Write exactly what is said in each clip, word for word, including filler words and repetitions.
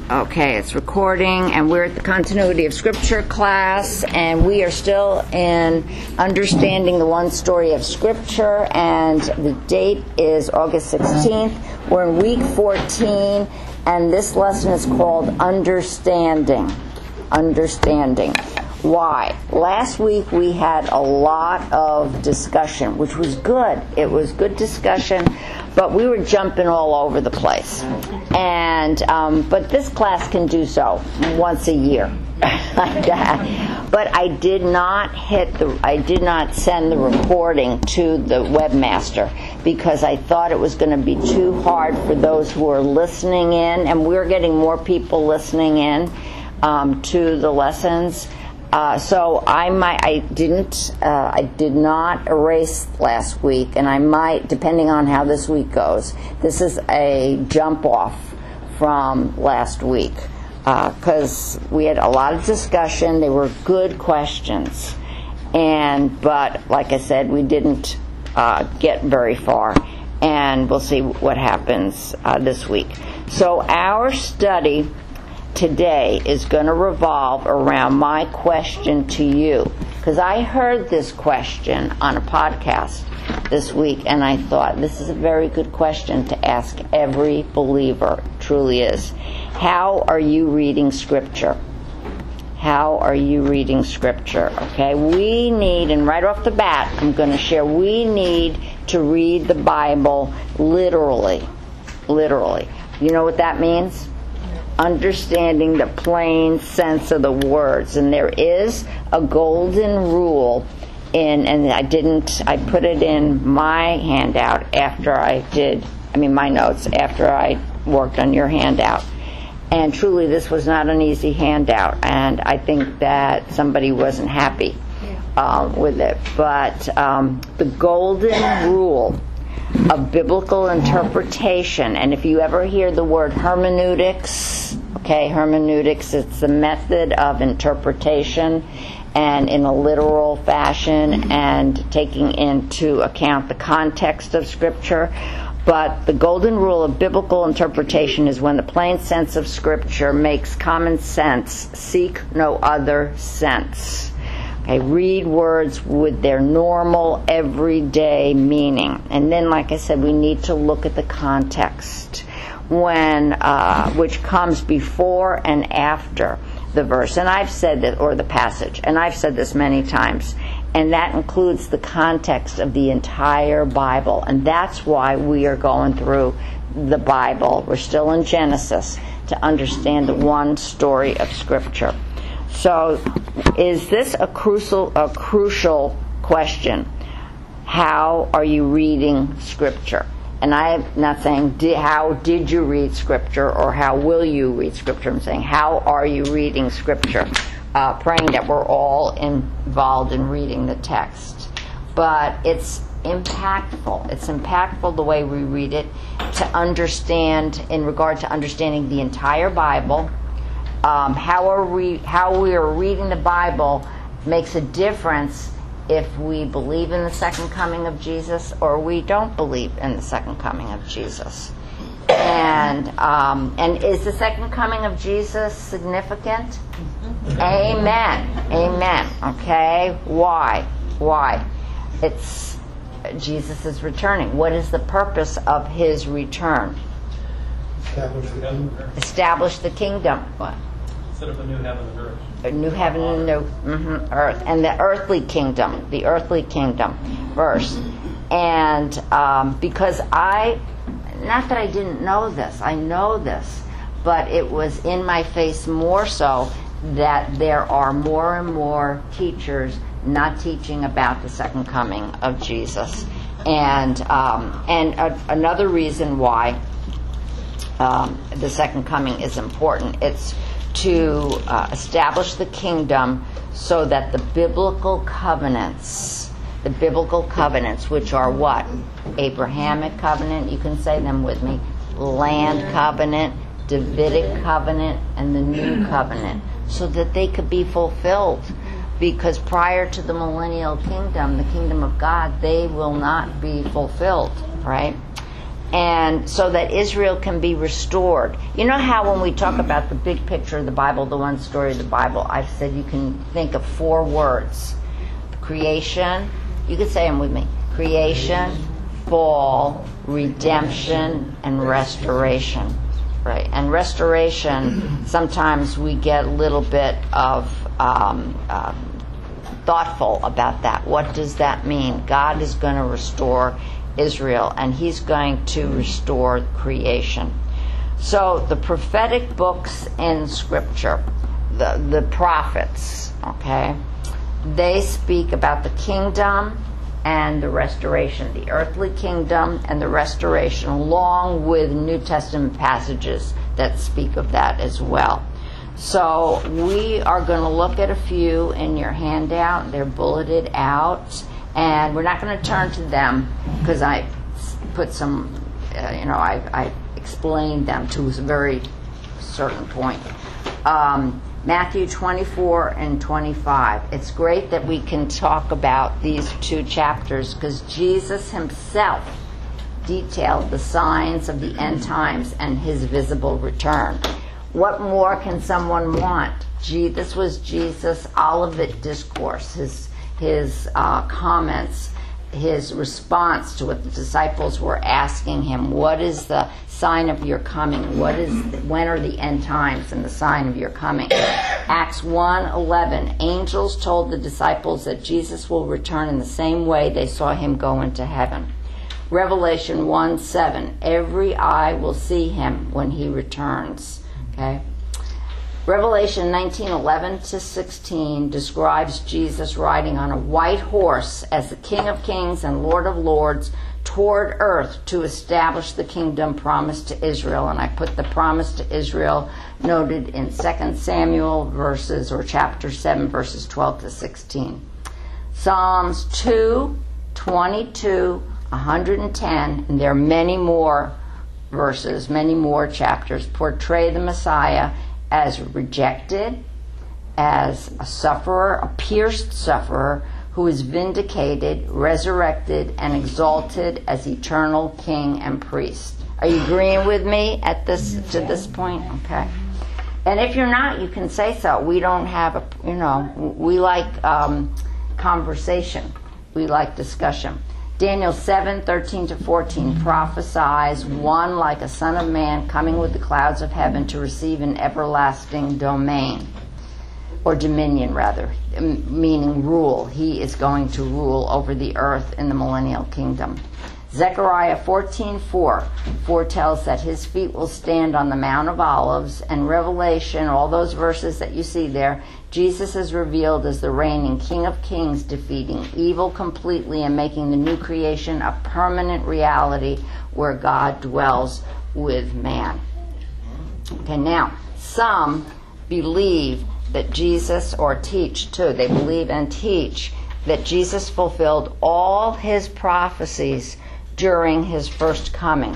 Okay, it's recording, and we're at the Continuity of Scripture class, and we are still in Understanding the One Story of Scripture, and the date is August sixteenth. We're in week fourteen, and this lesson is called Understanding. Understanding. Why? Last week we had a lot of discussion, which was good. It was good discussion, but we were jumping all over the place. And um, but this class can do so once a year, like that. But I did not hit the. I did not send the recording to the webmaster because I thought it was going to be too hard for those who are listening in, and we're getting more people listening in um, to the lessons. Uh, so I might, I didn't, uh, I did not erase last week, and I might, depending on how this week goes. This is a jump off from last week because uh, we had a lot of discussion. They were good questions, and but like I said, we didn't uh, get very far, and we'll see what happens uh, this week. So our study today is going to revolve around my question to you, because I heard this question on a podcast this week, and I thought this is a very good question to ask every believer. It truly is. How are you reading Scripture? How are you reading Scripture? Okay, we need, and right off the bat, I'm going to share, we need to read the Bible literally. Literally. You know what that means? Understanding the plain sense of the words. And there is a golden rule in, and I didn't, I put it in my handout after I did, I mean my notes, after I worked on your handout. And truly this was not an easy handout, and I think that somebody wasn't happy uh, with it. But um, the golden rule of biblical interpretation, and if you ever hear the word hermeneutics, okay, hermeneutics, it's the method of interpretation and in a literal fashion and taking into account the context of Scripture. But the golden rule of biblical interpretation is when the plain sense of Scripture makes common sense, seek no other sense. Okay, read words with their normal, everyday meaning. And then, like I said, we need to look at the context, when uh, which comes before and after the verse. And I've said that, or the passage, and I've said this many times, and that includes the context of the entire Bible. And that's why we are going through the Bible. We're still in Genesis to understand the one story of Scripture. So, is this a crucial, a crucial question? How are you reading Scripture? And I'm not saying di- how did you read Scripture or how will you read Scripture. I'm saying how are you reading Scripture? Uh, praying that we're all involved in reading the text. But it's impactful. It's impactful the way we read it to understand, in regard to understanding the entire Bible. Um, how are we? How we are reading the Bible makes a difference if we believe in the second coming of Jesus or we don't believe in the second coming of Jesus. And um, and is the second coming of Jesus significant? Amen. Amen. Okay. Why? Why? It's Jesus is returning. What is the purpose of His return? Establish the kingdom. Establish the kingdom. What? Set up a new heaven and earth. A new heaven and new mm-hmm, earth. And the earthly kingdom. The earthly kingdom verse. And um, because I, not that I didn't know this, I know this, but it was in my face more so that there are more and more teachers not teaching about the second coming of Jesus. And, um, and a, another reason why Um, the second coming is important. It's to uh, establish the kingdom so that the biblical covenants, the biblical covenants, which are what? Abrahamic covenant, you can say them with me, land covenant, Davidic covenant, and the new covenant, so that they could be fulfilled. Because prior to the millennial kingdom, the kingdom of God, they will not be fulfilled, right? and so that Israel can be restored. You know how when we talk about the big picture of the Bible, the one story of the Bible, I've said you can think of four words. Creation, you could say them with me. Creation, fall, redemption, and restoration. Right, and restoration, sometimes we get a little bit of um, um, thoughtful about that. What does that mean? God is going to restore Israel, and He's going to restore creation. So the prophetic books in Scripture, the the prophets, okay, they speak about the kingdom and the restoration, the earthly kingdom and the restoration, along with New Testament passages that speak of that as well. So we are going to look at a few in your handout. They're bulleted out, and we're not going to turn to them because I put some, uh, you know, I, I explained them to a very certain point. Um, Matthew twenty-four and twenty-five. It's great that we can talk about these two chapters because Jesus himself detailed the signs of the end times and his visible return. What more can someone want? Gee, this was Jesus' Olivet Discourse, his, his uh, comments, his response to what the disciples were asking him. What is the sign of your coming? What is when are the end times and the sign of your coming? Acts one eleven. Angels told the disciples that Jesus will return in the same way they saw him go into heaven. Revelation one seven. Every eye will see him when he returns. Okay. Revelation nineteen eleven to sixteen describes Jesus riding on a white horse as the King of Kings and Lord of Lords toward earth to establish the kingdom promised to Israel. And I put the promise to Israel noted in Second Samuel verses or chapter seven verses twelve to sixteen. Psalms two, twenty-two, one hundred ten, and there are many more verses, many more chapters, portray the Messiah as rejected, as a sufferer, a pierced sufferer, who is vindicated, resurrected, and exalted as eternal king and priest. Are you agreeing with me at this to this point? Okay. And if you're not, you can say so. We don't have a, you know, we like um, conversation. We like discussion. Daniel seven, thirteen to fourteen prophesies one like a son of man coming with the clouds of heaven to receive an everlasting domain. Or dominion, rather, meaning rule. He is going to rule over the earth in the millennial kingdom. Zechariah fourteen four foretells that his feet will stand on the Mount of Olives, and Revelation, all those verses that you see there, Jesus is revealed as the reigning King of Kings, defeating evil completely and making the new creation a permanent reality where God dwells with man. Okay, now, some believe that Jesus, or teach too, they believe and teach that Jesus fulfilled all his prophecies during his first coming.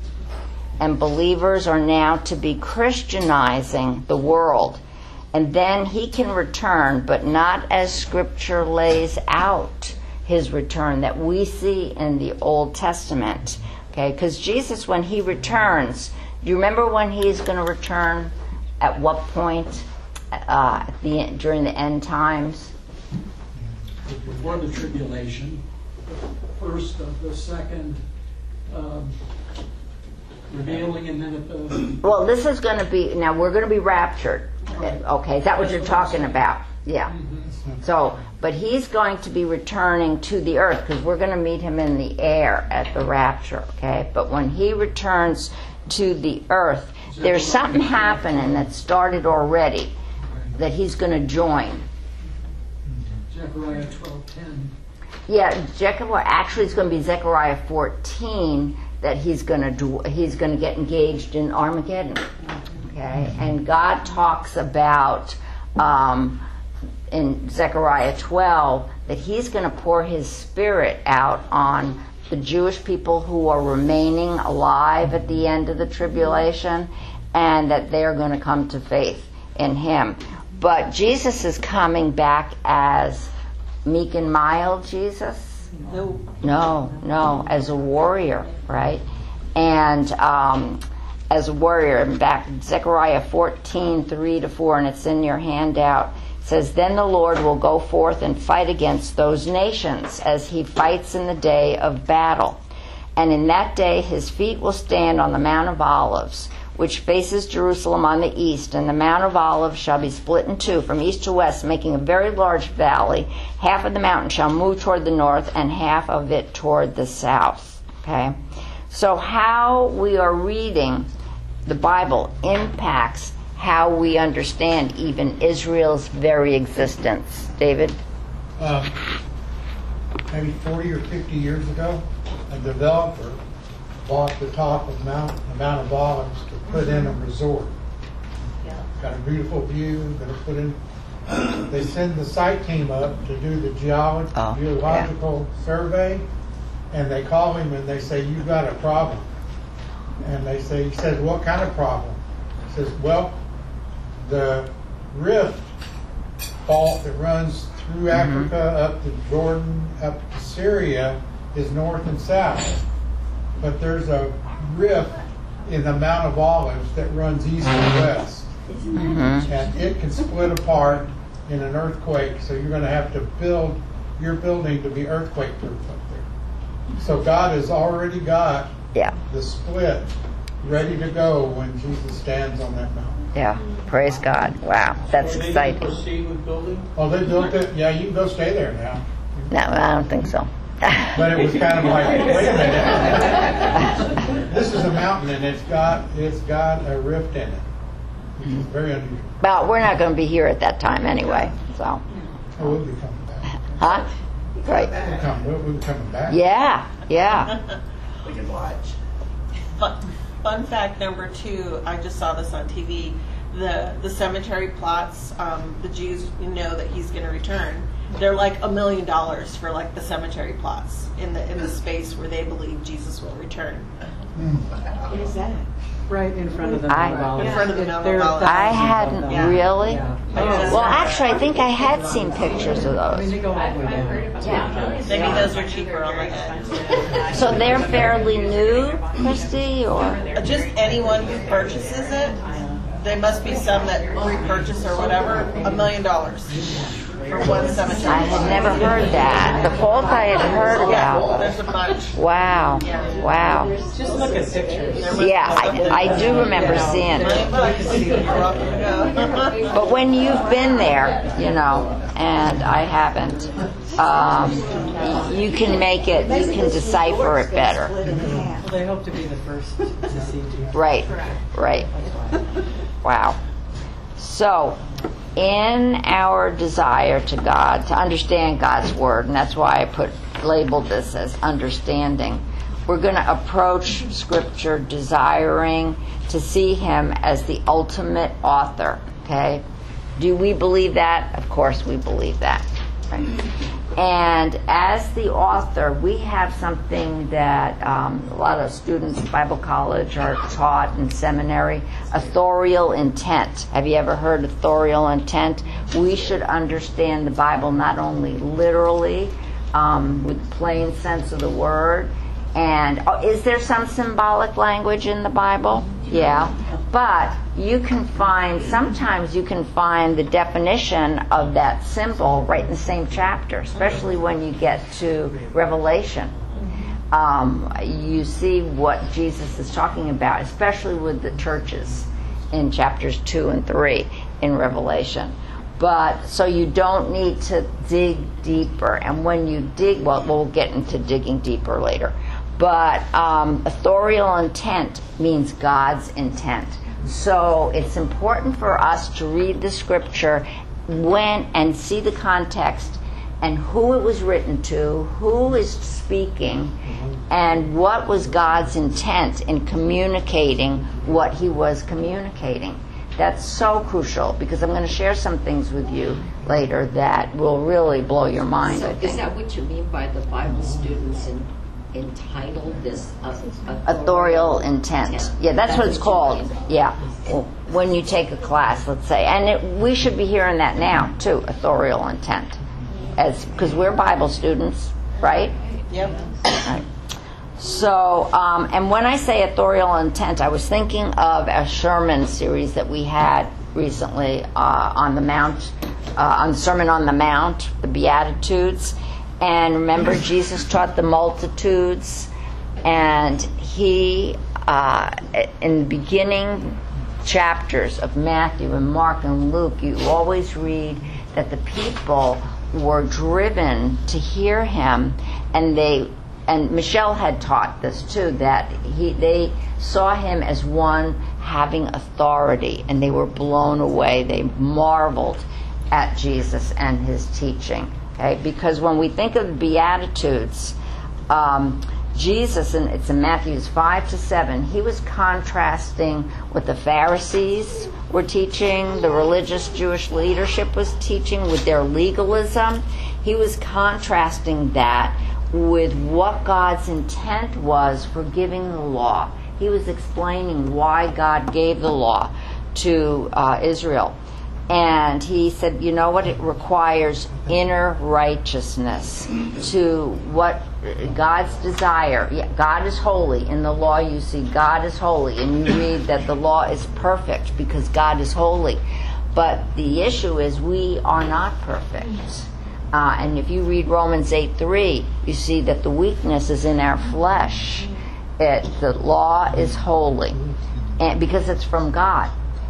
And believers are now to be Christianizing the world. And then he can return, but not as Scripture lays out his return that we see in the Old Testament. Okay, because Jesus, when he returns, do you remember when he's going to return? At what point? Uh, at the end, during the end times? Before the tribulation, the first of the second um, revealing, and then at the... Well, this is going to be, now we're going to be raptured. Okay, is that what you're talking about? Yeah. So, but he's going to be returning to the earth because we're going to meet him in the air at the rapture, okay? But when he returns to the earth, there's something happening that started already that he's going to join. Zechariah twelve ten. Yeah, Zechariah, actually it's going to be Zechariah fourteen that he's going to do, he's going to get engaged in Armageddon. Okay, and God talks about um, in Zechariah twelve that he's going to pour his spirit out on the Jewish people who are remaining alive at the end of the tribulation, and that they're going to come to faith in him. But Jesus is coming back as meek and mild Jesus? No. No, no, as a warrior, right? and um, as a warrior. Back in Zechariah fourteen, three to four, and it's in your handout. It says, "Then the Lord will go forth and fight against those nations as he fights in the day of battle. And in that day his feet will stand on the Mount of Olives, which faces Jerusalem on the east, and the Mount of Olives shall be split in two from east to west, making a very large valley. Half of the mountain shall move toward the north, and half of it toward the south." Okay? So how we are reading the Bible impacts how we understand even Israel's very existence. David? Um, maybe forty or fifty years ago, a developer bought the top of Mount, the Mount of Olives to put in a resort. Got a beautiful view, going to put in. They send the site team up to do the geolo- Oh, geological survey, and they call him and they say, "You've got a problem." And they say, he says, "What kind of problem?" He says, "Well, the rift fault that runs through Mm-hmm. Africa up to Jordan, up to Syria, is north and south. But there's a rift in the Mount of Olives that runs east and west. Mm-hmm. And it can split apart in an earthquake, so you're going to have to build your building to be earthquake proof up there." So God has already got Yeah. the split ready to go when Jesus stands on that mountain. Yeah. Praise God. Wow. That's Are they exciting. going to proceed with building? Oh, they built it. Yeah, you can go stay there now. No, I don't think so. But it was kind of like, wait a minute. This is a mountain, and it's got it's got a rift in it, which is very unusual. Well, we're not going to be here at that time anyway, so. Oh, we'll be coming back. Huh? Right. We'll, come, we'll, we'll be coming back. Yeah, yeah. We can watch. Fun, fun fact number two, I just saw this on T V. The the cemetery plots, um, the Jews know that he's going to return. They're like a million dollars for like the cemetery plots in the in the space where they believe Jesus will return. What is that? Right in front of the I- Mount of Olives. In front of the Mount of There are Olives. I thousands of hadn't them. Yeah. really. Yeah. Oh. Well, actually, I think I had seen pictures of I mean, they those. go all the way down. Yeah. Maybe those are cheaper on the end. So they're fairly new, Christy, or? Just anyone who purchases it, they must be some that repurchase or whatever, a million dollars for one cemetery. I had never heard that. The fault I had heard Yeah, about. there's a bunch. Wow, wow. Just look at pictures. Yeah, I, I do remember seeing it. Million bucks. You're welcome to go. But when you've been there, you know, and I haven't, um, you can make it, you can decipher it better. Well, they hope to be the first to see Jesus. Right, right. Wow. So, in our desire to God, to understand God's Word, and that's why I put labeled this as understanding, we're going to approach Scripture desiring to see Him as the ultimate author. Okay? Do we believe that? Of course we believe that. Right? And as the author, we have something that um, a lot of students at Bible college are taught in seminary, authorial intent. Have you ever heard authorial intent? We should understand the Bible not only literally, um, with plain sense of the word, and oh, is there some symbolic language in the Bible? Yeah. But you can find, sometimes you can find the definition of that symbol right in the same chapter, especially when you get to Revelation. Um, you see what Jesus is talking about, especially with the churches in chapters two and three in Revelation. But so you don't need to dig deeper. And when you dig, well, we'll get into digging deeper later. But um, authorial intent means God's intent. So it's important for us to read the Scripture when and see the context and who it was written to, who is speaking, and what was God's intent in communicating what He was communicating. That's so crucial, because I'm going to share some things with you later that will really blow your mind, So I is think. that what you mean by the Bible students in, entitled this uh, Authorial intent. Yeah, that's what it's called. Yeah. Well, when you take a class, let's say. And it, we should be hearing that now, too, authorial intent. As because we're Bible students, right? Yep. Right. So, um, and when I say authorial intent, I was thinking of a sermon series that we had recently uh, on the Mount, uh, on the Sermon on the Mount, the Beatitudes. And remember, Jesus taught the multitudes, and he, uh, in the beginning chapters of Matthew and Mark and Luke, you always read that the people were driven to hear him, and they and Michelle had taught this too, that he they saw him as one having authority, and they were blown away. They marveled at Jesus and his teaching. Okay, because when we think of the Beatitudes, um, Jesus, and it's in Matthews five to seven, he was contrasting what the Pharisees were teaching, the religious Jewish leadership was teaching with their legalism. He was contrasting that with what God's intent was for giving the law. He was explaining why God gave the law to uh, Israel. And he said, you know what, it requires inner righteousness to what God's desire. Yeah, God is holy. In the law you see God is holy, and you read that the law is perfect because God is holy. But the issue is we are not perfect. Uh, and if you read Romans eight three, you see that the weakness is in our flesh. It, the law is holy, and because it's from God.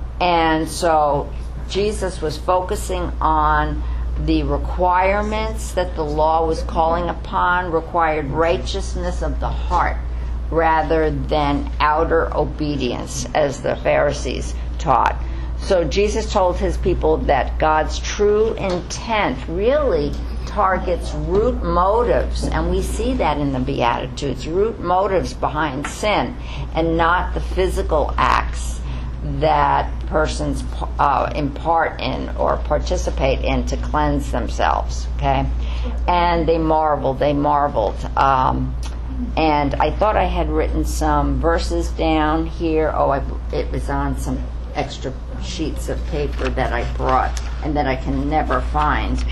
And so Jesus was focusing on the requirements that the law was calling upon, required righteousness of the heart rather than outer obedience, as the Pharisees taught. So Jesus told his people that God's true intent really targets root motives, and we see that in the Beatitudes, root motives behind sin, and not the physical acts that persons uh, impart in or participate in to cleanse themselves. Okay, and they marveled. They marveled. Um, and I thought I had written some verses down here. Oh, I, it was on some extra sheets of paper that I brought and that I can never find.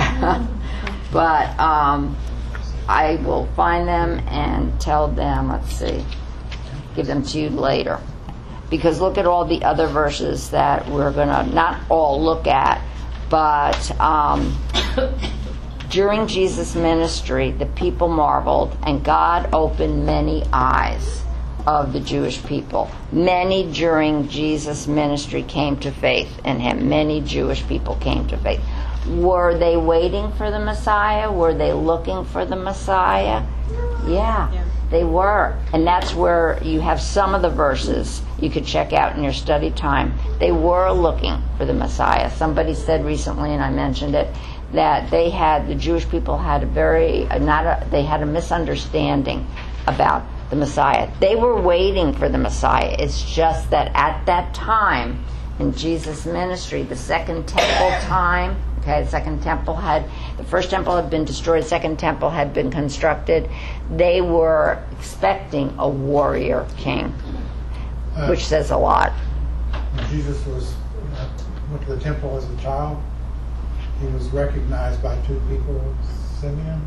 But um, I will find them and tell them. Let's see, give them to you later. Because look at all the other verses that we're going to not all look at, but um, during Jesus' ministry, the people marveled, and God opened many eyes of the Jewish people. Many during Jesus' ministry came to faith in him. Many Jewish people came to faith. Were they waiting for the Messiah? Were they looking for the Messiah? Yeah. yeah. They were. And that's where you have some of the verses you could check out in your study time. They were looking for the Messiah. Somebody said recently, and I mentioned it, that they had, the Jewish people had a very, not a, they had a misunderstanding about the Messiah. They were waiting for the Messiah. It's just that at that time, in Jesus' ministry, the second temple time, okay, the second temple had, the first temple had been destroyed, the second temple had been constructed. They were expecting a warrior king, uh, which says a lot. When Jesus was uh, went to the temple as a child, he was recognized by two people, Simeon.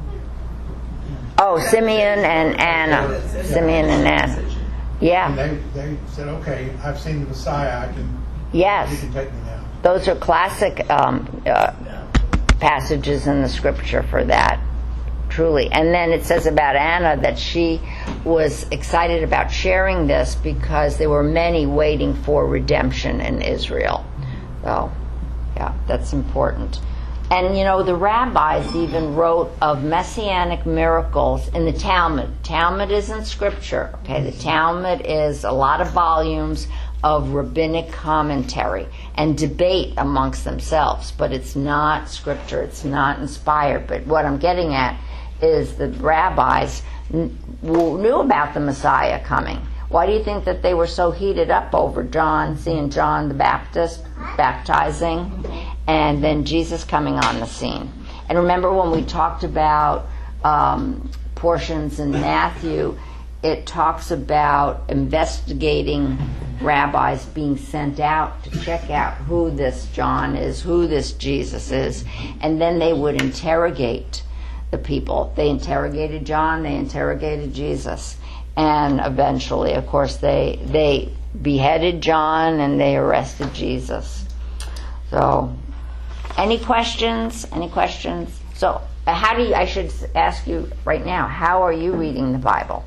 Oh, Simeon and Anna. Simeon and Anna. Yeah. And they, they said, okay, I've seen the Messiah, I can, yes. you can take me now. Those are classic um, uh, passages in the scripture for that, truly. And then it says about Anna that she was excited about sharing this because there were many waiting for redemption in Israel. So, yeah, that's important. And, you know, the rabbis even wrote of messianic miracles in the Talmud. Talmud isn't scripture, okay? The Talmud is a lot of volumes of rabbinic commentary and debate amongst themselves, but it's not scripture, it's not inspired. But what I'm getting at is the rabbis kn- knew about the Messiah coming. Why do you think that they were so heated up over John, seeing John the Baptist baptizing, and then Jesus coming on the scene? And remember when we talked about um, portions in Matthew, it talks about investigating rabbis being sent out to check out who this John is, who this Jesus is, and then they would interrogate the people. They interrogated John, they interrogated Jesus. And eventually, of course, they they beheaded John and they arrested Jesus. So, any questions? Any questions? So, uh, how do you, I should ask you right now, how are you reading the Bible?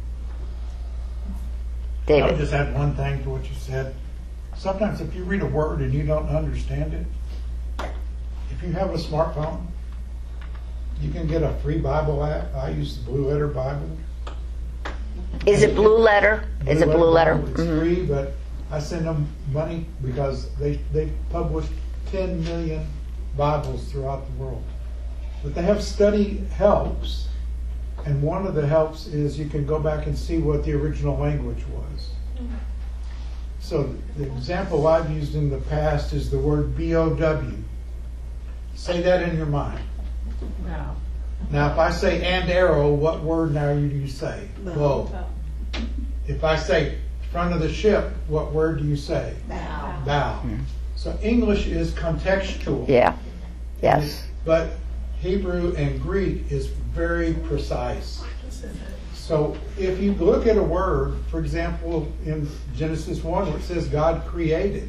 I David? would just add one thing to what you said. Sometimes if you read a word and you don't understand it, if you have a smartphone, you can get a free Bible app. I use the Blue Letter Bible. Is it Blue Letter? Is it Blue Letter? Bible. It's Mhm. free, but I send them money because they they publish ten million Bibles throughout the world. But they have study helps, and one of the helps is you can go back and see what the original language was. So the example I've used in the past is the word B O W. Say that in your mind. Wow. Now, if I say and arrow, what word now do you say? Bow. If I say front of the ship, what word do you say? Bow. Bow. So English is contextual. Yeah. Yes. But Hebrew and Greek is very precise. So if you look at a word, for example, in Genesis one where it says God created,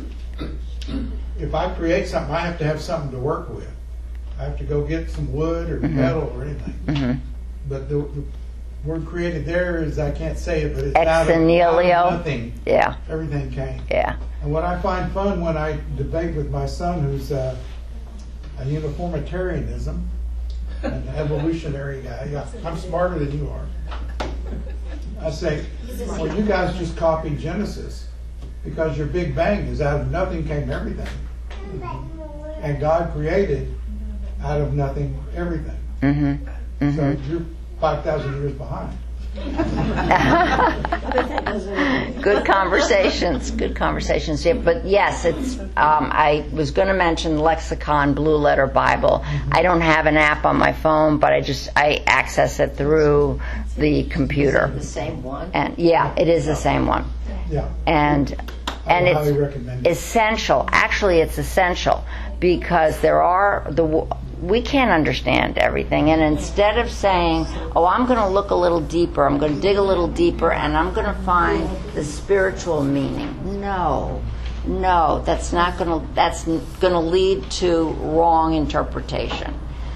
if I create something, I have to have something to work with. I have to go get some wood or metal or anything. hmm But the, the word created there is, I can't say it, but it's Ex out of, out nihilo. of nothing. Yeah. Everything came. Yeah. And what I find fun when I debate with my son, who's uh, a uniformitarianism, an evolutionary guy, yeah, I'm smarter than you are. I say, well, you guys just copied Genesis because your Big Bang is out of nothing came everything. And God created out of nothing everything. Mm-hmm. So you're five thousand years behind. Good conversations. Good conversations. Yeah, but yes, it's. Um, I was going to mention Lexicon Blue Letter Bible. I don't have an app on my phone, but I just I access it through the computer. The same one? And yeah, it is the same one. Yeah. And I and would highly it's recommend it. essential. Actually, it's essential because there are the we can't understand everything, and instead of saying, "Oh, I'm going to look a little deeper, I'm going to dig a little deeper, and I'm going to find the spiritual meaning," no, no, that's not going to that's going to lead to wrong interpretation.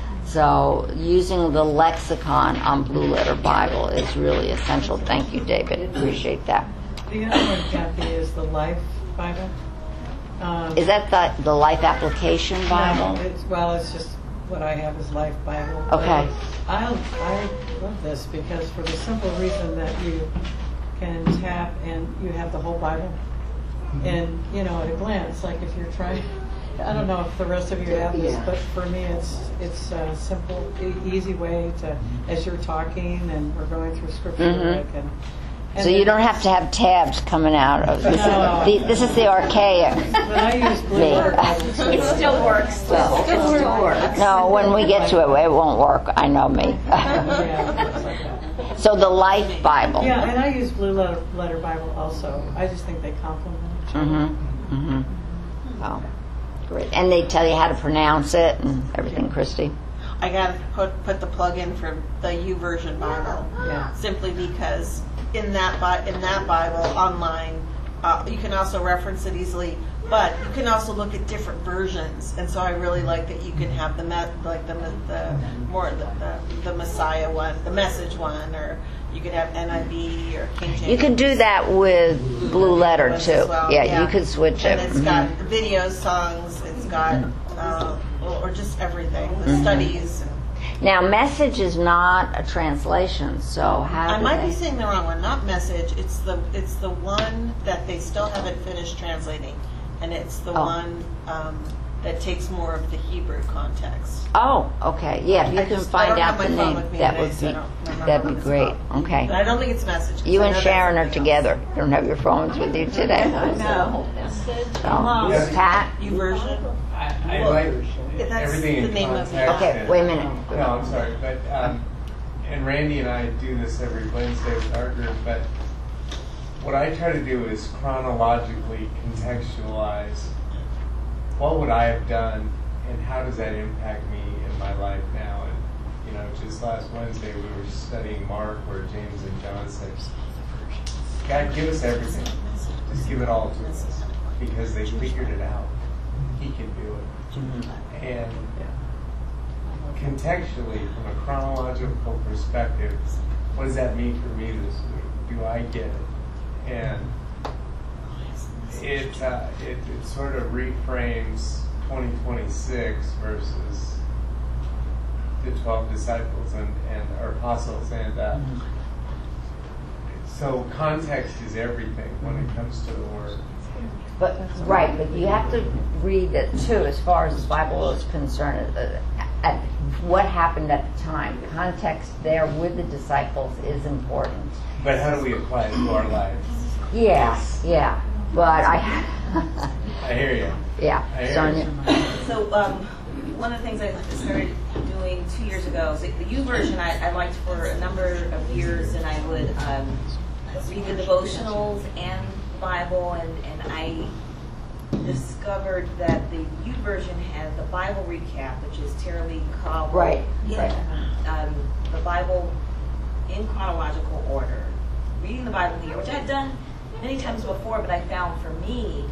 So using the lexicon on Blue Letter Bible is really essential. Thank you, David. Appreciate that. The other one, Kathy, is the Life Bible. Um, Is that the, the Life Application Bible? No, it's, well, it's just what I have is Life Bible. But Okay. I I love this because for the simple reason that you can tap and you have the whole Bible, and you know at a glance, like if you're trying. I don't know if the rest of you have this, Yeah. but for me, it's it's a simple, e- easy way to, as you're talking and we're going through scripture, Mhm. I can. and So you then- don't have to have tabs coming out of this. No. Is the, this is the archaic. But I use Blue Me. Letter Bible too. It still works. Well, it still works. No, when we get to it, it won't work. I know me. Yeah, it's like that. So the Life Bible. Yeah, and I use Blue Letter, Letter Bible also. I just think they complement each other. Mm-hmm. Mm-hmm. Oh, great. And they tell you how to pronounce it and everything, Christy. I gotta put put the plug in for the YouVersion Bible, Yeah. simply because in that Bi- in that Bible online, uh, you can also reference it easily, but you can also look at different versions. And so I really like that you can have the me- like the the more the, the the Messiah one, the Message one, or you could have N I V or King James. You could do that with Blue Letter ones too. as well, Yeah, you could switch it. And it's Mhm. got videos, songs, it's got uh, or just everything, the Mm-hmm. studies. Now, Message is not a translation, so how I do might they? be saying the wrong one. Not Message. It's the it's the one that they still haven't finished translating, and it's the Oh. one um, that takes more of the Hebrew context. Oh, okay. Yeah, if you I can just- I find don't out have the my phone name, with me that today, would so I be don't remember that'd what be it's great. called. Okay. But I don't think it's Message. 'cause You I and know that's Sharon are something together. You don't have your phones with you today. No. So, Yes. Pat? You version. I, I like That's everything the in name of context. the- Okay, and- wait a minute. No, I'm sorry, but um, and Randy and I do this every Wednesday with our group. But what I try to do is chronologically contextualize what would I have done, and how does that impact me in my life now, and You know, just last Wednesday we were studying Mark where James and John said, God, give us everything. Just give it all to us. Because they figured it out. He can do it. Mm-hmm. And contextually, from a chronological perspective, what does that mean for me this week? Do I get it? And it, uh, it, it sort of reframes twenty twenty-six versus the twelve disciples and, and our apostles. And uh, so context is everything when it comes to the Word. But right, but you have to read it too, as far as the Bible is concerned. Uh, at what happened at the time, context there with the disciples is important. But how do we apply it to our lives? Yeah, yeah. But I. I hear you. Yeah, I hear Sonia. you. So um, one of the things I started doing two years ago, so the U version I, I liked for a number of years, and I would um, read the devotionals and the Bible, and, and I discovered that the U version had the Bible recap, which is Tara Lee Cobble. Right, Yeah. Um, the Bible in chronological order. Reading the Bible in the year, which I'd done many times before, but I found for me,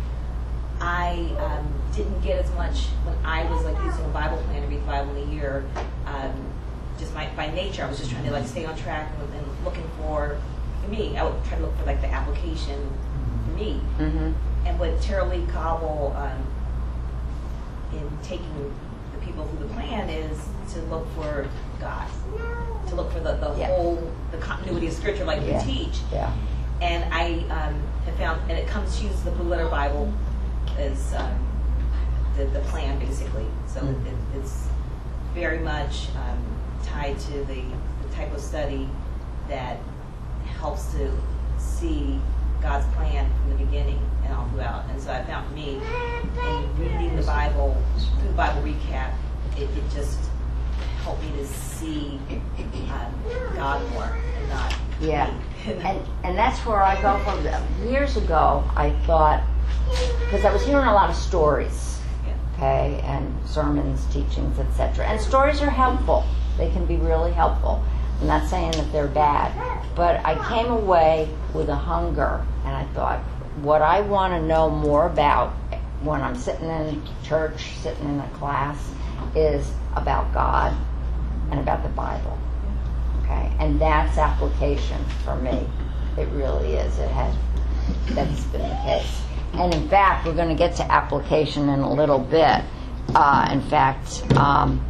I um, didn't get as much when I was like using a Bible plan to read the Bible in a year. Um, just my, by nature, I was just trying to like stay on track and, and looking for, for me, I would try to look for like the application for me. Mm-hmm. And what Tara Lee Cobble, um, in taking the people through the plan, is to look for God, to look for the, the Yeah. whole, the continuity of Scripture, like Yeah. we teach. Yeah. And I um, have found, and it comes to use the Blue Letter Bible as um, the, the plan, basically. So Mm. it, it's very much um, tied to the, the type of study that helps to see God's plan from the beginning and all throughout. And so I found for me, in reading the Bible, through the Bible recap, it, it just helped me to see um, God more and not Yeah. me. And and that's where I go from. Years ago, I thought, because I was hearing a lot of stories, Yeah. okay, and sermons, teachings, et cetera. And stories are helpful. They can be really helpful. I'm not saying that they're bad, but I came away with a hunger, and I thought, what I want to know more about when I'm sitting in church, sitting in a class, is about God and about the Bible. Okay, and that's application for me. It really is. It has. That's been the case. And in fact, we're going to get to application in a little bit. Uh, in fact, um,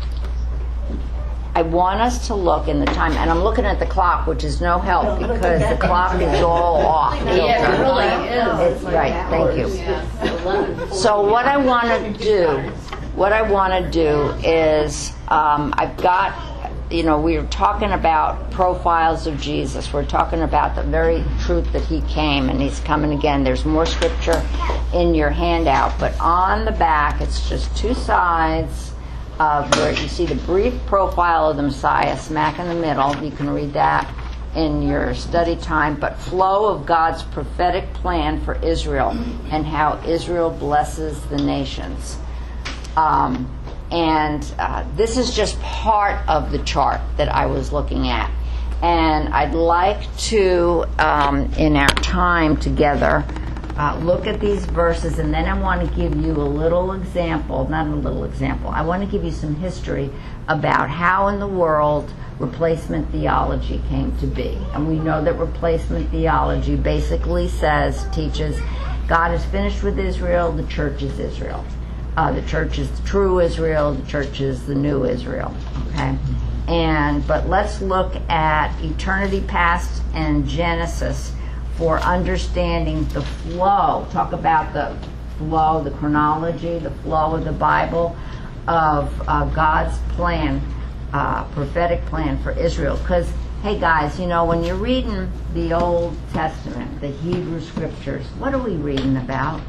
I want us to look in the time, and I'm looking at the clock, which is no help because the clock is all off. Yeah, it really is. It's right. Thank you. So what I want to do, what I want to do is, um, I've got, you know, we were talking about profiles of Jesus. We're talking about the very truth that he came and he's coming again. There's more scripture in your handout, but on the back, it's just two sides of where you see the brief profile of the Messiah, smack in the middle. You can read that in your study time, but flow of God's prophetic plan for Israel and how Israel blesses the nations. Um, and uh, this is just part of the chart that I was looking at. And I'd like to, um, in our time together, uh, look at these verses, and then I want to give you a little example, not a little example, I want to give you some history about how in the world replacement theology came to be. And we know that replacement theology basically says, teaches, God is finished with Israel, the church is Israel. Uh, the church is the true Israel, the church is the new Israel. Okay? And but let's look at eternity past and Genesis for understanding the flow. Talk about the flow, the chronology, the flow of the Bible of uh, God's plan, uh, prophetic plan for Israel. Because, hey guys, you know, when you're reading the Old Testament, the Hebrew Scriptures, what are we reading about?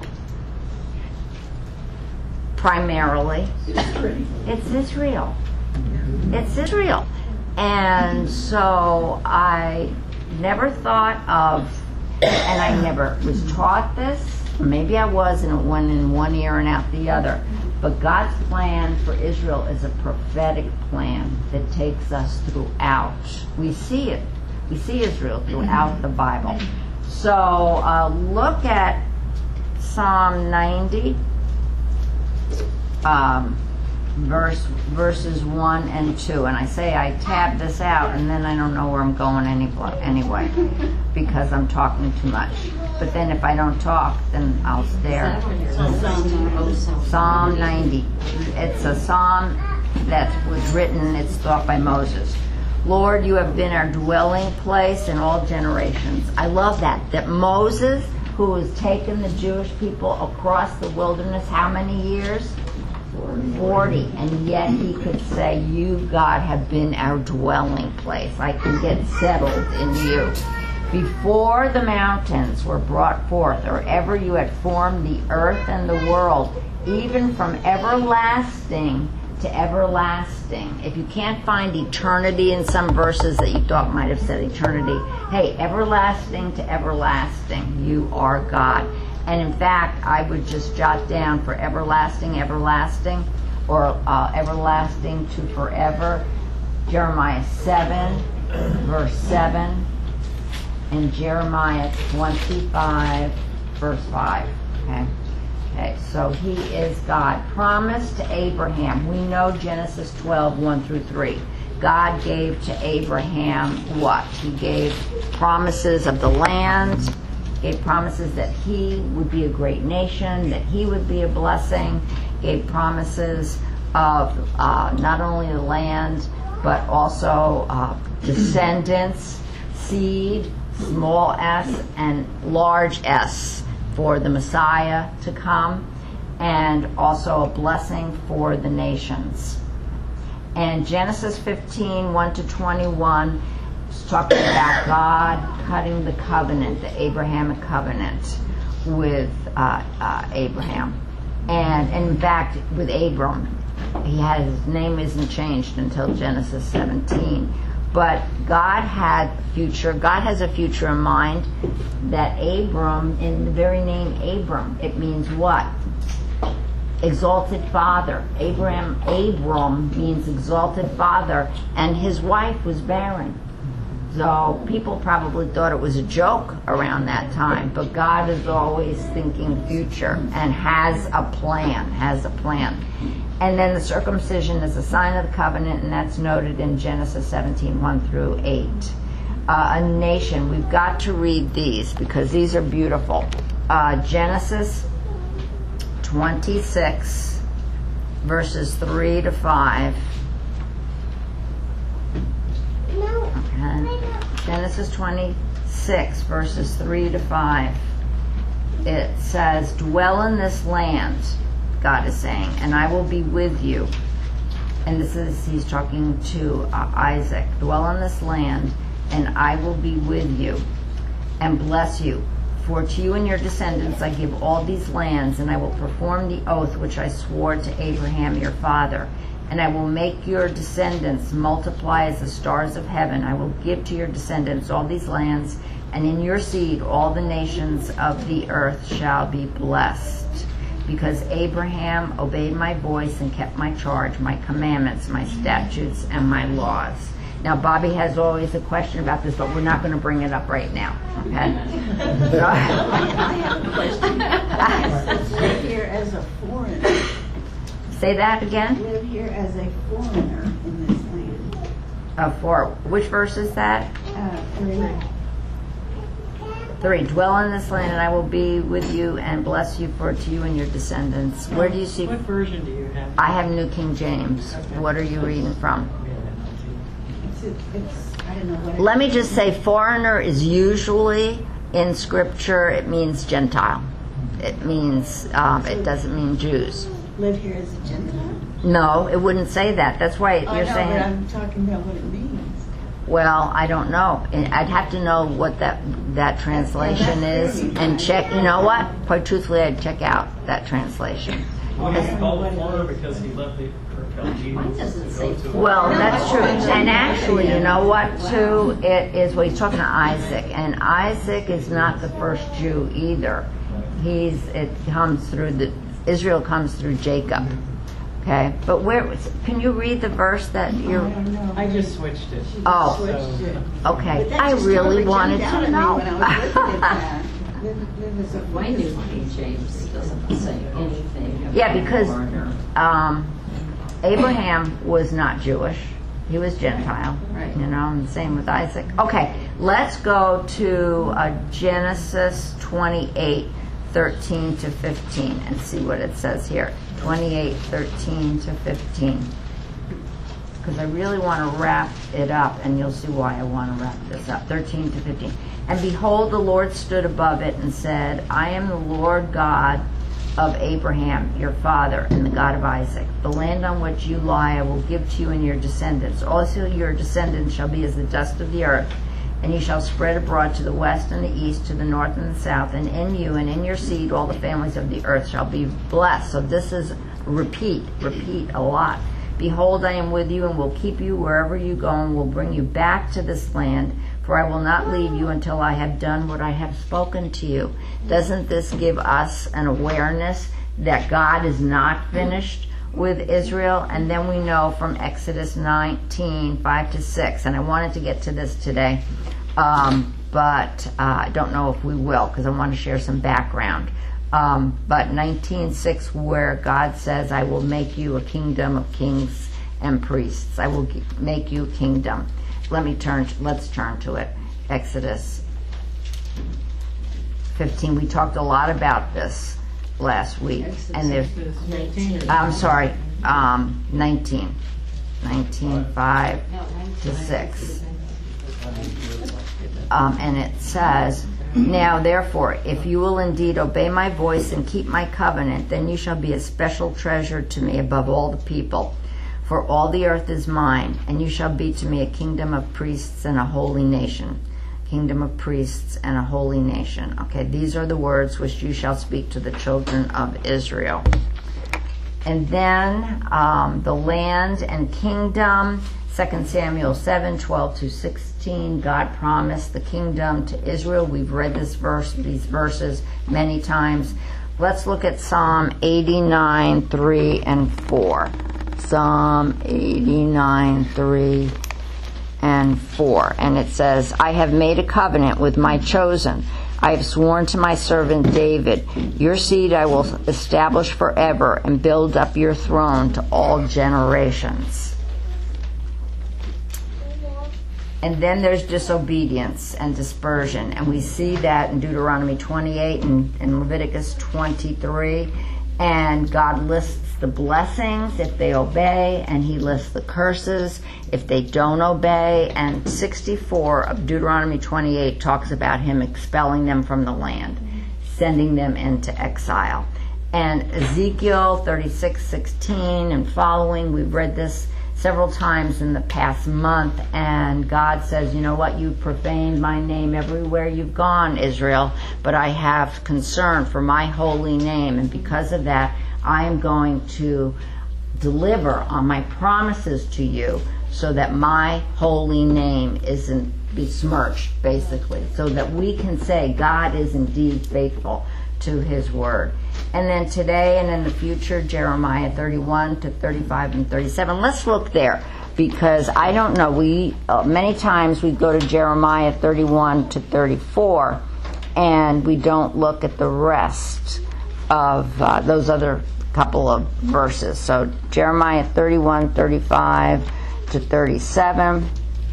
Primarily, it's Israel. It's Israel. And so I never thought of, and I never was taught this, maybe I was, and it went in one ear and out the other, But God's plan for Israel is a prophetic plan that takes us throughout. We see it. We see Israel throughout the Bible. So uh, look at Psalm ninety, um, verse verses one and two. And I say I tab this out, and then I don't know where I'm going any, anyway, because I'm talking too much. But then if I don't talk, then I'll stare. Psalm ninety. It's a psalm that was written, it's thought by Moses. Lord, you have been our dwelling place in all generations. I love that. That Moses, who has taken the Jewish people across the wilderness, how many years? forty. And yet he could say, you, God, have been our dwelling place. I can get settled in you. Before the mountains were brought forth, or ever you had formed the earth and the world, even from everlasting to everlasting. If you can't find eternity in some verses that you thought might have said eternity, hey, everlasting to everlasting, you are God. And in fact, I would just jot down for everlasting, everlasting, or uh, everlasting to forever, Jeremiah seven, verse seven, and Jeremiah twenty-five, verse five. Okay? Okay, so he is God. Promise to Abraham. We know Genesis twelve, one through three. God gave to Abraham what? He gave promises of the land, gave promises that he would be a great nation, that he would be a blessing, gave promises of uh, not only the land, but also uh, descendants, seed, small s, and large s, for the Messiah to come, and also a blessing for the nations. And Genesis fifteen, one to twenty-one is talking about God cutting the covenant, the Abrahamic covenant with uh, uh, Abraham. And, and in fact, with Abram, he had, his name isn't changed until Genesis seventeen. But God had future. God has a future in mind. That Abram, in the very name Abram, it means what? Exalted father. Abraham, Abram means exalted father, and his wife was barren. So people probably thought it was a joke around that time. But God is always thinking future and has a plan. Has a plan. And then the circumcision is a sign of the covenant, and that's noted in Genesis seventeen, one through eight. Uh, a nation, we've got to read these because these are beautiful. Uh, Genesis twenty-six, verses three to five. Okay. Genesis twenty-six, verses three to five. It says, dwell in this land, God is saying, and I will be with you. And this is, he's talking to uh, Isaac. Dwell in this land, and I will be with you and bless you. For to you and your descendants I give all these lands, and I will perform the oath which I swore to Abraham your father. And I will make your descendants multiply as the stars of heaven. I will give to your descendants all these lands, and in your seed all the nations of the earth shall be blessed. Because Abraham obeyed my voice and kept my charge, my commandments, my statutes, and my laws. Now, Bobby has always a question about this, but we're not going to bring it up right now. Okay? So, I have a question. I live here as a foreigner. say that again? Live here as a foreigner in this land. Uh, for which verse is that? Uh, three. Three. Dwell in this land, and I will be with you and bless you for to you and your descendants. Where do you see? What version do you have? I have New King James. What are you reading from? It's, it's, I don't know what Let me just say, foreigner is usually in Scripture. It means Gentile. It means um, it doesn't mean Jews. Live here as a Gentile? No, it wouldn't say that. That's why I you're know, saying. but I'm talking about what it means. Well, I don't know. I'd have to know what that that translation that's is very and nice. check. You know what? Quite truthfully, I'd check out that translation. Well, he's called a foreigner because he left the Mine doesn't say to Well, that's true. And actually, you know what, too? It is, well, he's talking to Isaac. And Isaac is not the first Jew either. He's, it comes through the, Israel comes through Jacob. Okay, but where can you read the verse that you're? I just switched it. Oh, Switched it. okay. But that I just really totally wanted jumped out to at me know. when I was looking at that. There- there was a- My New King James doesn't say anything about Yeah, because foreigner. um, Abraham was not Jewish. He was Gentile. Right. You know, and same with Isaac. Okay, let's go to uh, Genesis twenty-eight, thirteen to fifteen and see what it says here. twenty-eight, thirteen to fifteen. Because I really want to wrap it up, and you'll see why I want to wrap this up. thirteen to fifteen. And behold, the Lord stood above it and said, I am the Lord God of Abraham, your father, and the God of Isaac. The land on which you lie I will give to you and your descendants. Also your descendants shall be as the dust of the earth, and you shall spread abroad to the west and the east, to the north and the south, and in you and in your seed all the families of the earth shall be blessed. So this is repeat, repeat a lot. Behold, I am with you and will keep you wherever you go and will bring you back to this land, for I will not leave you until I have done what I have spoken to you. Doesn't this give us an awareness that God is not finished with Israel? And then we know from Exodus nineteen, five to six, and I wanted to get to this today, um, but uh, I don't know if we will, because I want to share some background. Um, but nineteen six, where God says, I will make you a kingdom of kings and priests. I will g- make you a kingdom. Let me turn, to, let's turn to it. Exodus fifteen. We talked a lot about this last week. And there's, Exodus nineteen. I'm sorry, um, nineteen. nineteen, five to six. Um, and it says, now therefore, if you will indeed obey my voice and keep my covenant, then you shall be a special treasure to me above all the people. For all the earth is mine, and you shall be to me a kingdom of priests and a holy nation. Kingdom of priests and a holy nation. Okay, these are the words which you shall speak to the children of Israel. And then um, the land and kingdom, Second Samuel seven, twelve to sixteen, God promised the kingdom to Israel. We've read this verse, these verses many times. Let's look at Psalm eighty-nine, three and four. Psalm eighty-nine, three and four. And it says, I have made a covenant with my chosen. I have sworn to my servant David, your seed I will establish forever and build up your throne to all generations. And then there's disobedience and dispersion. And we see that in Deuteronomy twenty-eight and, and Leviticus twenty-three. And God lists the blessings if they obey, and he lists the curses if they don't obey. And sixty-four of Deuteronomy twenty-eight talks about him expelling them from the land, sending them into exile. And Ezekiel thirty-six, sixteen and following, we've read this several times in the past month, and God says, you know what, you've profaned my name everywhere you've gone, Israel, but I have concern for my holy name, and because of that, I am going to deliver on my promises to you so that my holy name isn't besmirched, basically, so that we can say God is indeed faithful to his word. And then today and in the future, Jeremiah thirty-one to thirty-five and thirty-seven. Let's look there, because I don't know, we uh, many times we go to Jeremiah thirty-one to thirty-four and we don't look at the rest of uh, those other couple of verses. So Jeremiah thirty-one, thirty-five to thirty-seven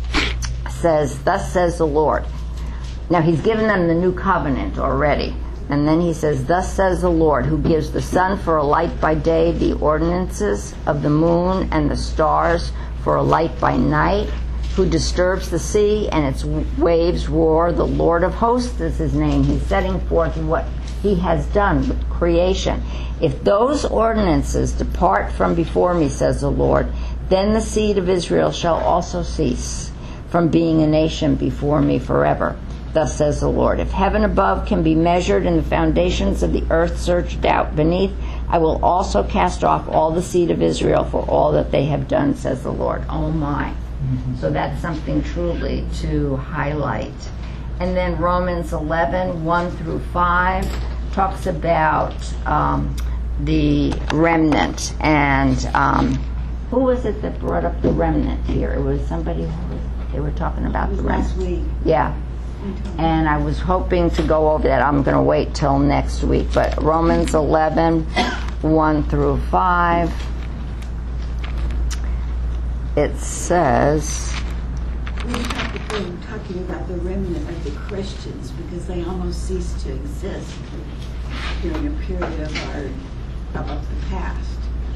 says, thus says the Lord. Now he's given them the new covenant already. And then he says, thus says the Lord, who gives the sun for a light by day, the ordinances of the moon and the stars for a light by night, who disturbs the sea and its waves roar. The Lord of hosts is his name. He's setting forth what he has done with creation. If those ordinances depart from before me, says the Lord, then the seed of Israel shall also cease from being a nation before me forever. Thus says the Lord, if heaven above can be measured and the foundations of the earth searched out beneath, I will also cast off all the seed of Israel for all that they have done, says the Lord. Oh my. Mm-hmm. So that's something truly to highlight. And then Romans eleven, one through five talks about um, the remnant. And um, who was it that brought up the remnant here? It was somebody who was, they were talking about the remnant. Last week. Yeah. And I was hoping to go over that. I'm going to wait till next week. But Romans eleven, one through five, it says... We have been talking about the remnant of the Christians because they almost ceased to exist during a period of our of the past.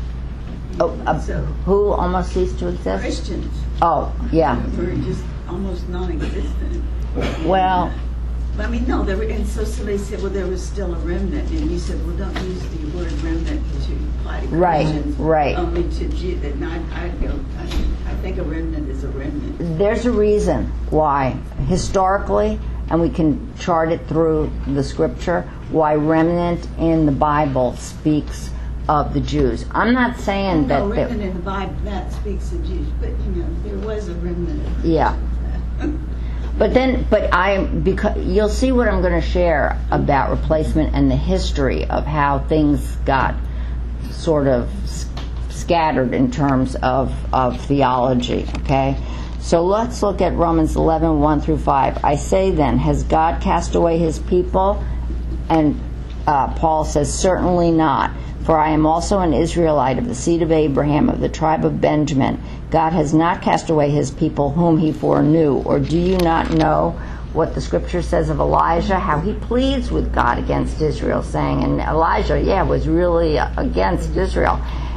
Oh, uh, So who almost ceased to exist? Christians Oh, yeah. were just almost non-existent. Well, I mean, no, there were, and so somebody said, well, there was still a remnant, and you said, well, don't use the word remnant to apply to Right, Christians, right. only to Jews. And I, I, go, I, I think a remnant is a remnant. there's a reason why, historically, and we can chart it through the scripture, why remnant in the Bible speaks of the Jews. I'm not saying that... No, that- remnant in the Bible, that speaks of Jews, but, you know, there was a remnant of Yeah. Christians. But then, but I, because you'll see what I'm going to share about replacement and the history of how things got sort of s- scattered in terms of, of theology, okay? So let's look at Romans eleven, one through five. I say then, has God cast away his people? And uh, Paul says, certainly not. For I am also an Israelite of the seed of Abraham, of the tribe of Benjamin. God has not cast away his people whom he foreknew. Or do you not know what the scripture says of Elijah, how he pleads with God against Israel, saying, and Elijah, yeah, was really against Israel.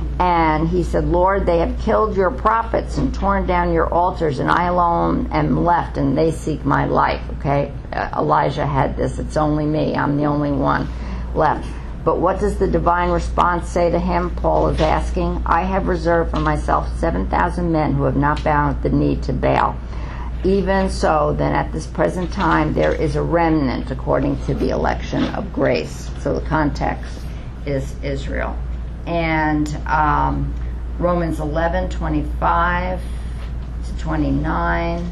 And he said, Lord, they have killed your prophets and torn down your altars, and I alone am left, and they seek my life. Okay? Uh, Elijah had this. It's only me. I'm the only one left. But what does the divine response say to him? Paul is asking, I have reserved for myself seven thousand men who have not bowed the knee to Baal. Even so, then at this present time there is a remnant according to the election of grace. So the context is Israel. And um, Romans eleven, twenty-five to twenty-nine.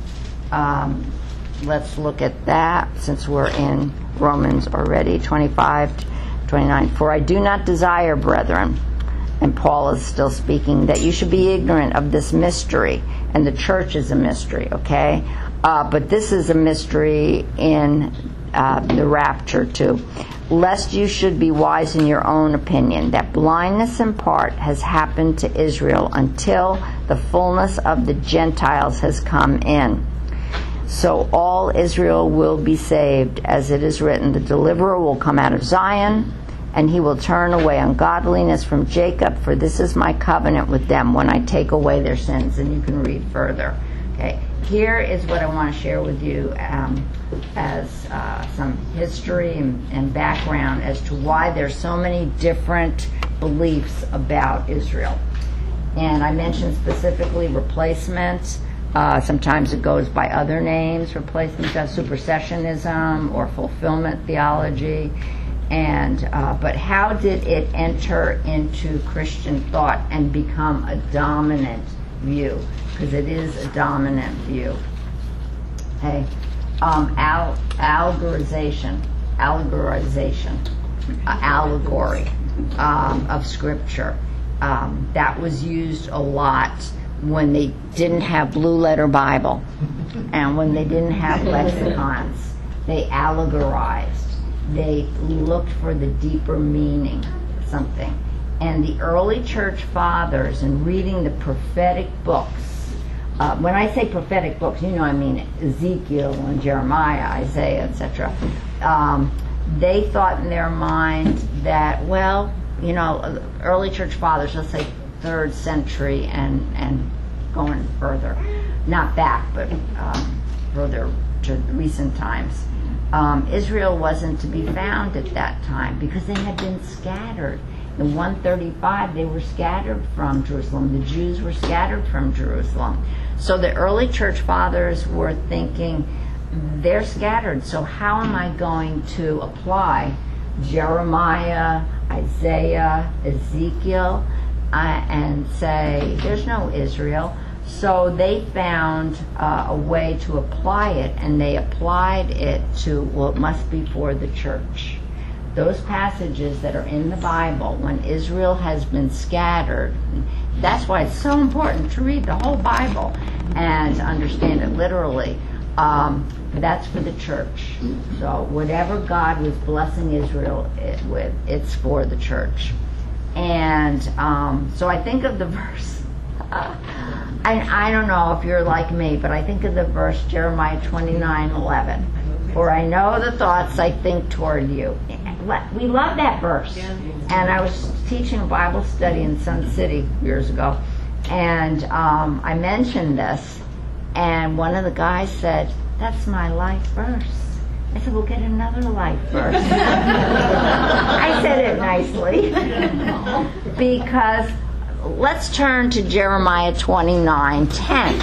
Um, let's look at that since we're in Romans already, twenty-five to twenty-nine. For I do not desire, brethren, and Paul is still speaking, that you should be ignorant of this mystery. And the church is a mystery, okay? Uh, but this is a mystery in uh, the rapture too. Lest you should be wise in your own opinion, that blindness in part has happened to Israel until the fullness of the Gentiles has come in. So all Israel will be saved, as it is written, the deliverer will come out of Zion, and he will turn away ungodliness from Jacob, for this is my covenant with them when I take away their sins. And you can read further. Okay, here is what I want to share with you um, as uh, some history and, and background as to why there's so many different beliefs about Israel. And I mentioned specifically replacement. Uh, sometimes it goes by other names, replacement of supersessionism or fulfillment theology. And uh, but how did it enter into Christian thought and become a dominant view? Because it is a dominant view. Okay, um, al- allegorization, allegorization, uh, allegory um, of Scripture. Um, that was used a lot when they didn't have Blue Letter Bible, and when they didn't have lexicons, they allegorized. They looked for the deeper meaning, something. And the early church fathers, in reading the prophetic books, uh, when I say prophetic books, you know I mean Ezekiel and Jeremiah, Isaiah, et cetera. Um, they thought in their mind that, well, you know, early church fathers, let's say third century and, and going further, not back, but um, further to recent times. Um, Israel wasn't to be found at that time because they had been scattered. In one thirty-five, they were scattered from Jerusalem. The Jews were scattered from Jerusalem. So the early church fathers were thinking, they're scattered, so how am I going to apply Jeremiah, Isaiah, Ezekiel, uh, and say, there's no Israel? So they found uh, a way to apply it, and they applied it to, well, it must be for the church. those passages that are in the Bible when Israel has been scattered. That's why it's so important to read the whole Bible and understand it literally. Um, that's for the church. So whatever God was blessing Israel it with, it's for the church. And um, so I think of the verse. Uh, I, I don't know if you're like me, but I think of the verse Jeremiah twenty-nine eleven. For I know the thoughts I think toward you. We love that verse. And I was teaching a Bible study in Sun City years ago, and um, I mentioned this, and one of the guys said, "That's my life verse." I said, "We'll get another life verse." I said it nicely. Because let's turn to Jeremiah twenty-nine ten.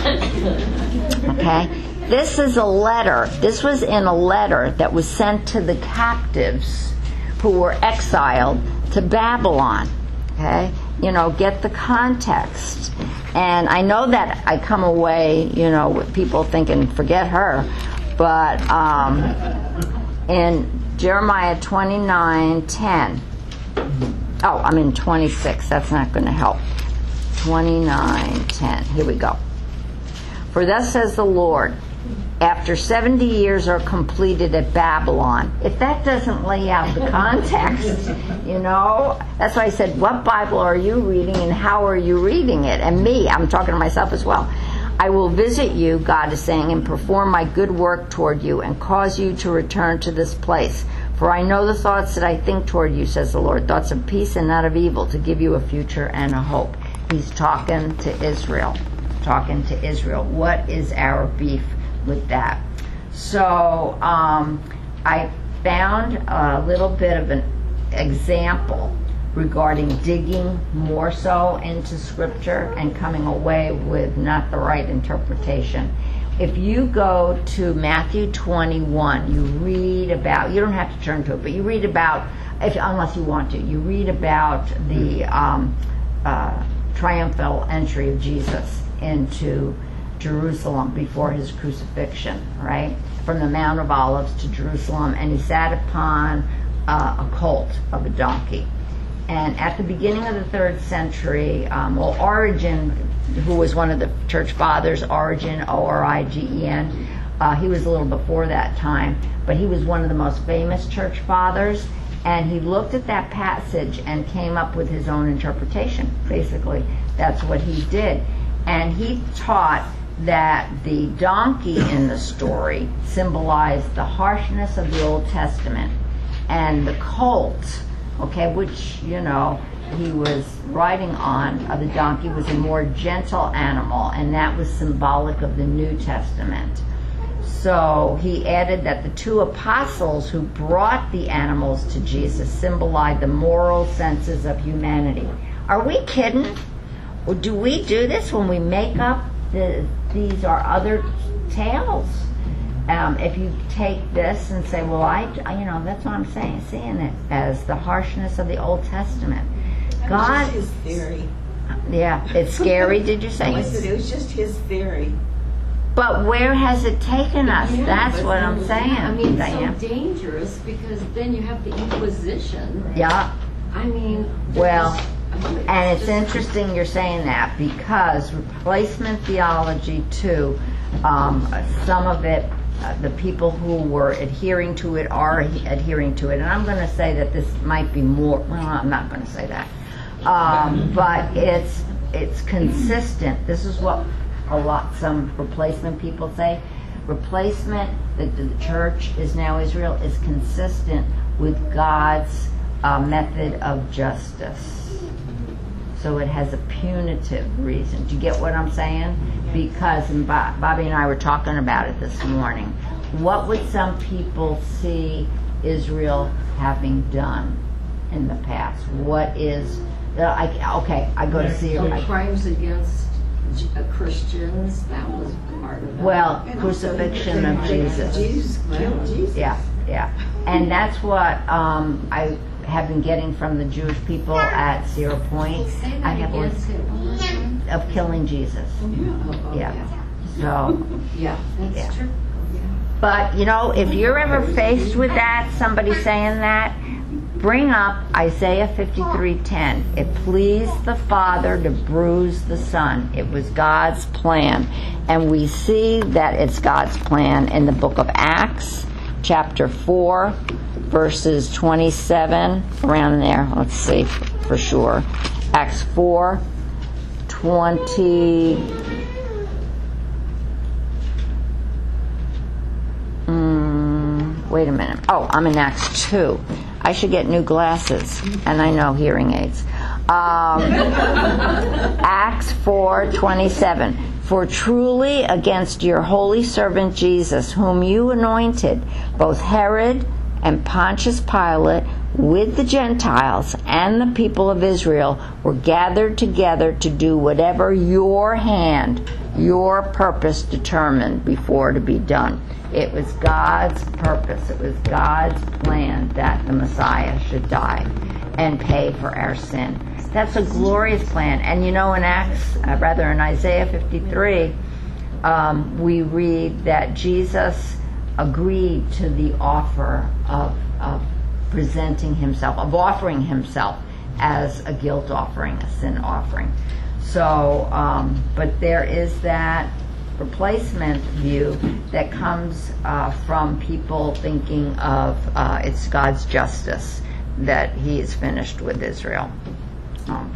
Okay? This is a letter. This was in a letter that was sent to the captives who were exiled to Babylon. Okay? You know, get the context. And I know that I come away, you know, with people thinking, forget her. But um, in Jeremiah twenty-nine ten, oh, I'm in twenty-six. That's not going to help. twenty-nine ten. Here we go. For thus says the Lord, after seventy years are completed at Babylon. If that doesn't lay out the context, you know, that's why I said, what Bible are you reading and how are you reading it? And me, I'm talking to myself as well. I will visit you, God is saying, and perform my good work toward you and cause you to return to this place. For I know the thoughts that I think toward you, says the Lord, thoughts of peace and not of evil, to give you a future and a hope. He's talking to Israel. Talking to Israel. What is our beef with that? So um, I found a little bit of an example regarding digging more so into Scripture and coming away with not the right interpretation. If you go to Matthew twenty-one, you read about, you don't have to turn to it, but you read about, if, unless you want to, you read about the um, uh, triumphal entry of Jesus into Jerusalem before his crucifixion, right? From the Mount of Olives to Jerusalem, and he sat upon uh, a colt of a donkey. And at the beginning of the third century, um, well, Origen, who was one of the church fathers, Origen, O R I G E N, uh, he was a little before that time, but he was one of the most famous church fathers, and he looked at that passage and came up with his own interpretation, basically. That's what he did. And he taught that the donkey in the story symbolized the harshness of the Old Testament, and the colt, okay, which, you know, he was riding on, uh, the donkey was a more gentle animal, and that was symbolic of the New Testament. So he added that the two apostles who brought the animals to Jesus symbolized the moral senses of humanity. Are we kidding? Or do we do this when we make up the, these are other tales? Um, if you take this and say, well, I, you know, that's what I'm saying, seeing it as the harshness of the Old Testament. God, it was just his theory. Yeah, it's scary. Did you say? I said it was just his theory. But where has it taken us? Yeah, That's what I'm saying. I mean, it's Diane. so dangerous because then you have the Inquisition. Yeah. I mean, Well, I mean, and it's just- interesting you're saying that, because replacement theology too, um, some of it, uh, the people who were adhering to it are adhering to it. And I'm going to say that this might be more, well, I'm not going to say that. Um, but it's it's consistent. This is what a lot, some replacement people say. Replacement, that the church is now Israel, is consistent with God's uh, method of justice. So it has a punitive reason. Do you get what I'm saying? Because, and Bob, Bobby and I were talking about it this morning, what would some people see Israel having done in the past? What is, uh, I, okay, I go to see So it. crimes against J- uh, Christians, that was part of it. Well, And also crucifixion they- of they- Jesus. Jesus killed Jesus. Yeah, yeah. And that's what um, I have been getting from the Jewish people at Sierra Point. Say that I have again, words say it one more time. of killing Jesus. Oh, oh, Yeah. So, Yeah, that's Yeah. true. Yeah. but you know, if you're ever faced with that, somebody saying that, bring up Isaiah fifty-three ten. It pleased the Father to bruise the Son. It was God's plan. And we see that it's God's plan in the book of Acts, chapter four, verses twenty-seven, around there. Let's see for sure. Acts four, twenty. Mm, wait a minute. Oh, I'm in Acts two. I should get new glasses, and I know hearing aids. Um, Acts four twenty-seven. For truly against your holy servant Jesus, whom you anointed, both Herod and Pontius Pilate, with the Gentiles and the people of Israel, were gathered together to do whatever your hand, your purpose determined before to be done. It was God's purpose, it was God's plan that the Messiah should die and pay for our sin. That's a glorious plan. And you know, in Acts, uh, rather in Isaiah fifty-three, um, we read that Jesus agreed to the offer of, of presenting himself, of offering himself as a guilt offering, a sin offering. So, um, but there is that replacement view that comes uh, from people thinking of uh, it's God's justice that he is finished with Israel. Um,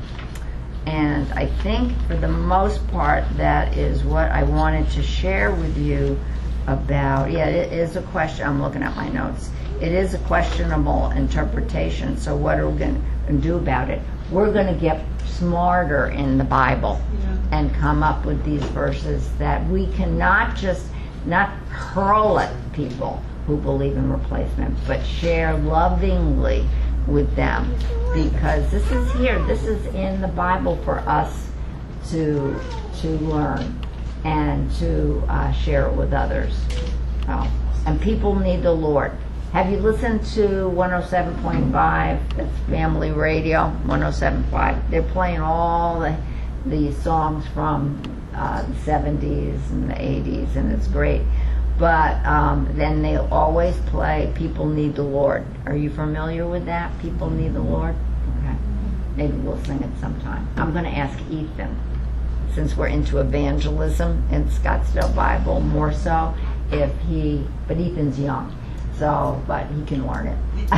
and I think for the most part that is what I wanted to share with you about. Yeah, it is a question. I'm looking at my notes. It is a questionable interpretation, so what are we going to do about it? We're going to get smarter in the Bible and come up with these verses that we cannot just not hurl at people who believe in replacement, but share lovingly with them, because this is here, this is in the Bible for us to to learn and to uh, share it with others. Oh. And people need the Lord. Have you listened to one oh seven point five? That's Family Radio, one oh seven point five. They're playing all the the songs from uh, the seventies and the eighties, and it's great. But um, then they always play People Need the Lord. Are you familiar with that? People Need the Lord? Okay. Maybe we'll sing it sometime. I'm going to ask Ethan, since we're into evangelism in Scottsdale Bible more so, if he, but Ethan's young, so, but he can learn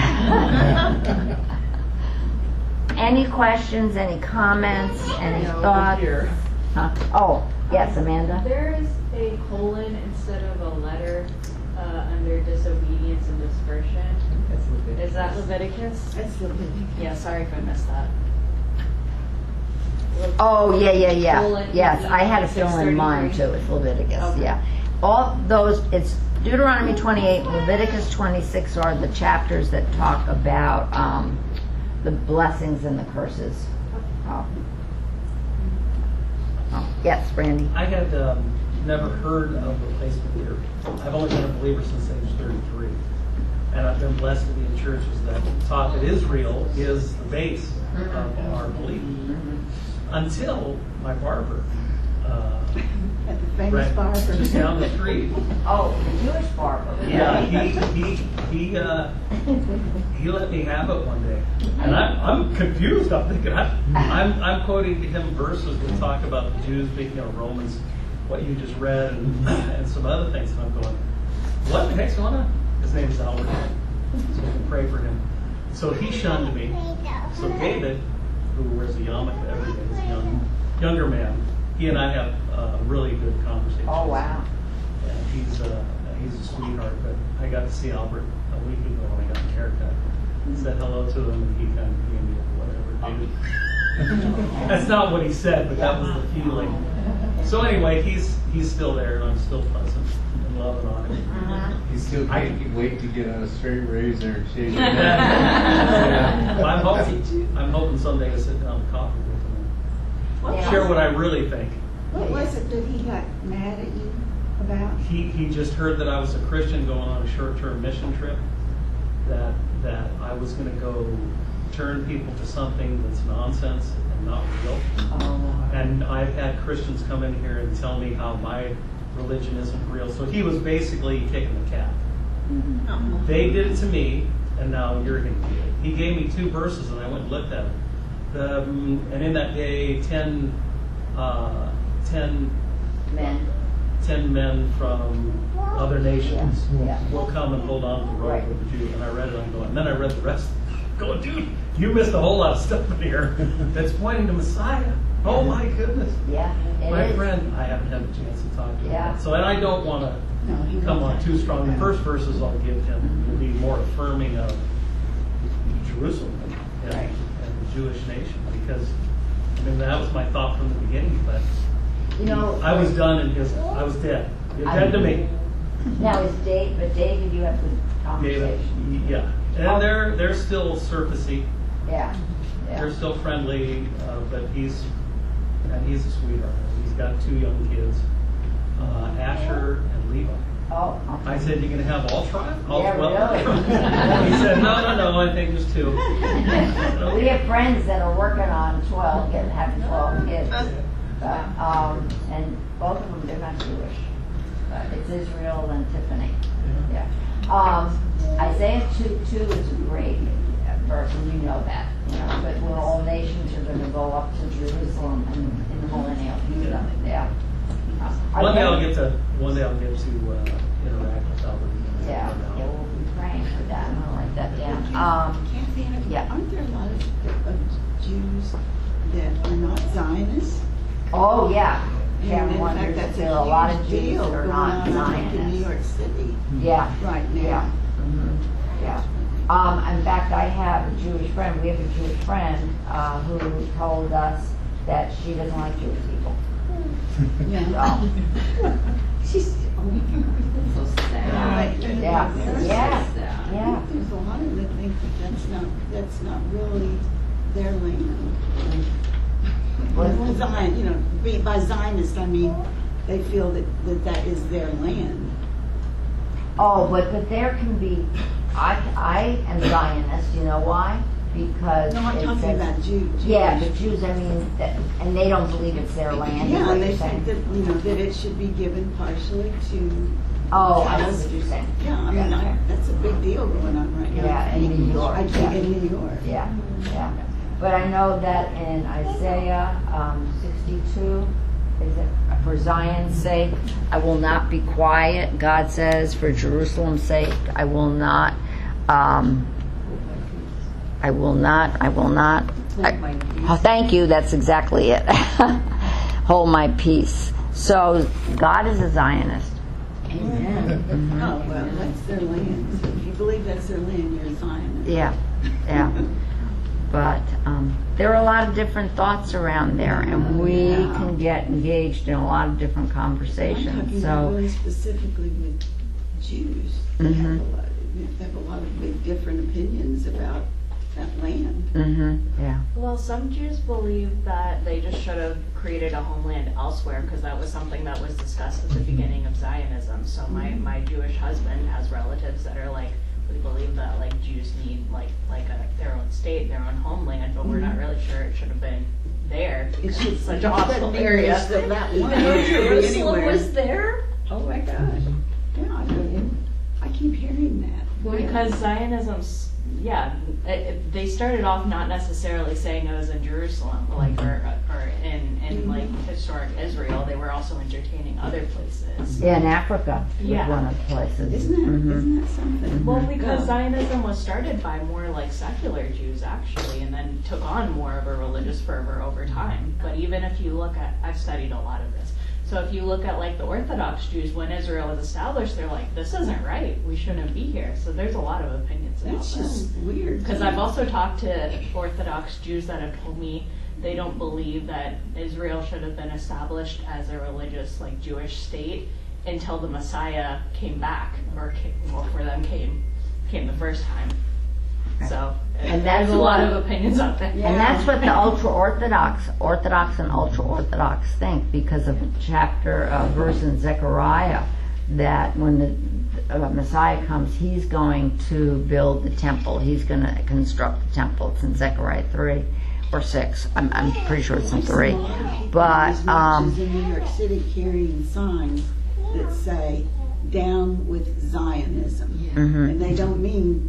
it. Any questions, any comments, any thoughts? Huh? Oh, yes, Amanda? There is a colon instead of a letter uh, under disobedience and dispersion. That's Leviticus. Is that Leviticus? That's Leviticus. Yeah, sorry if I missed that. Oh, yeah, yeah, yeah. Colon, Yes, I had a fill in mine too. It's Leviticus, Okay. yeah. All those, it's Deuteronomy twenty-eight, Leviticus twenty-six are the chapters that talk about um, the blessings and the curses. Oh. Oh, yes, Brandy. I had um, never heard of replacement theory. I've only been a believer since age thirty-three. And I've been blessed to be in churches that taught that Israel is the base of our belief. Until my barber. Uh, At the famous right, barber. just down the street. Oh, the Jewish barber. Yeah, he he he uh, he let me have it one day, and I'm I'm confused. I'm thinking I'm I'm, I'm quoting to him verses that talk about the Jews speaking of Romans, what you just read, and, and some other things. And I'm going, what the heck's going on? His name is Albert, so we can pray for him. So he shunned me. So David, who wears a yarmulke every day, is a young younger man. He and I have a really good conversation. Oh, wow. And he's a, he's a sweetheart, but I got to see Albert a week ago when I got my haircut. Said hello to him, and he kind of gave me a whatever, dude. That's not what he said, but that was the feeling. So anyway, he's he's still there, and I'm still fussing and loving on him. You still I- can't wait to get on a straight razor and shave your Yeah. head. Well, I'm hoping I'm hoping someday to sit down and coffee with him What and Yeah. share what I really think. What was it that he got mad at you about? He he just heard that I was a Christian going on a short-term mission trip. That that I was going to go turn people to something that's nonsense and not real. Oh. And I've had Christians come in here and tell me how my religion isn't real. So he was basically kicking the cat. They did it to me, and now you're going to do it. he gave me two verses, and I went and looked at them. The, um, and in that day, ten, uh, ten Men. ten men from other nations Yeah. will come and hold on to the rope Right. of the Jew. And I read it, I'm going, and then I read the rest. Going, dude, you missed a whole lot of stuff in here that's pointing to Messiah. Oh my goodness. Yeah, it My is. friend, I haven't had a chance to talk to him. Yeah. yet. So, and I don't want No, he to come on won't. too strong. The first verses I'll give him will be more affirming of Jerusalem and, Right. and the Jewish nation, because I mean that was my thought from the beginning. But You know, I was done in his. I was dead. You're dead to me. now is Dave, but David, you have good David. conversation. Yeah, and they're they're still surfacey. Yeah, They're yeah. still friendly, uh, but he's and he's a sweetheart. He's got two young kids, uh, Asher and Levi. Oh, I okay. said, "You gonna have all tribe?" All Yeah, twelve?" really? He said, "No, no, no. I think just two." We have friends that are working on twelve, get, having twelve kids. But, um, and both of them, they're not Jewish. But it's Israel and Tiffany. Yeah. Um, Isaiah two two is a great verse, and you know that. You know, but where all nations are going to go up to Jerusalem in, in the millennial kingdom. Yeah. Uh, One day I I'll think- get to. One day I'll get to uh, interact with Albert. Yeah, yeah, we'll be praying for that. I'll write that down. Um, Kathy, have- yeah. aren't there a lot of, of Jews that are not Zionists? oh, yeah. And Karen in wonders fact, if that's there are a a lot of huge Jews deal that are going not on, I think, in New Zionists. York City Yeah. right now. Yeah. Mhm. Yeah. Um, in fact, I have a Jewish friend, we have a Jewish friend, uh, who told us that she doesn't like Jewish people. Yeah. So, She's, oh, So sad. Right. yeah, There's- yeah, I yeah. think there's a lot of them that think that that's not, that's not really their land. Well, Zion, you know, be- by Zionist, I mean, they feel that, that that is their land. Oh, but, but there can be, I, I am Zionist, you know why? Because. No, I'm it talking says- about Jew, Jewish. Yeah, the Jews, I mean, that- and they don't believe it's their land, is Yeah, what and you're they saying? think that, you know, that it should be given partially to. Oh, I know what you're saying. Yeah, I mean, Yeah, I, that's a big deal going on right now. Yeah, in New York, I think yeah. in New York. Yeah, yeah. But I know that in Isaiah um, sixty-two, is it, for Zion's sake, I will not be quiet, God says, for Jerusalem's sake, I will not, um, I will not, I will not. I, oh, thank you, that's exactly it. Hold my peace. So God is a Zionist. Amen. Oh, well, that's their land. So if you believe that's their land, you're a Zionist. Yeah, yeah. But um, there are a lot of different thoughts around there, and we Yeah. can get engaged in a lot of different I'm conversations. talking about So, really specifically with Jews. They have Mhm. a lot, they have a lot of big different opinions about that land. hmm yeah, Well, some Jews believe that they just should have created a homeland elsewhere because that was something that was discussed at the beginning of Zionism. So my, my Jewish husband has relatives that are like, we believe that like Jews need like like a, their own state, their own homeland, but we're not really sure it should have been there. It should It's such it a hostile shouldn't be area. just that that one You know, it should be Jerusalem anywhere. was there. Oh my gosh. Yeah, I mean, I keep hearing that. Well, because Zionism's, yeah, it, it, they started off not necessarily saying it was in Jerusalem, like or, or in, in like historic Israel. They were also entertaining other places. yeah. In Africa, was Yeah. one of the places. Isn't that, Mhm. isn't that something? Well, because Yeah. Zionism was started by more like secular Jews actually, and then took on more of a religious fervor over time. But even if you look at, I've studied a lot of this. So if you look at like the Orthodox Jews, when Israel was established, they're like, this isn't right. We shouldn't be here. So there's a lot of opinions about That's this. just weird. Because I've also talked to Orthodox Jews that have told me they don't believe that Israel should have been established as a religious, like Jewish state until the Messiah came back, or came, well, for them came came the first time. So, And and that's there's a lot what- of opinions out there. And that's what the ultra-Orthodox, Orthodox and ultra-Orthodox think, because of a chapter, a verse in Zechariah, that when the uh, Messiah comes, he's going to build the temple. He's going to construct the temple. It's in Zechariah three or six. I'm, I'm pretty sure it's in three. But, These um, marches in New York City carrying signs that say, down with Zionism. mhm. And they don't mean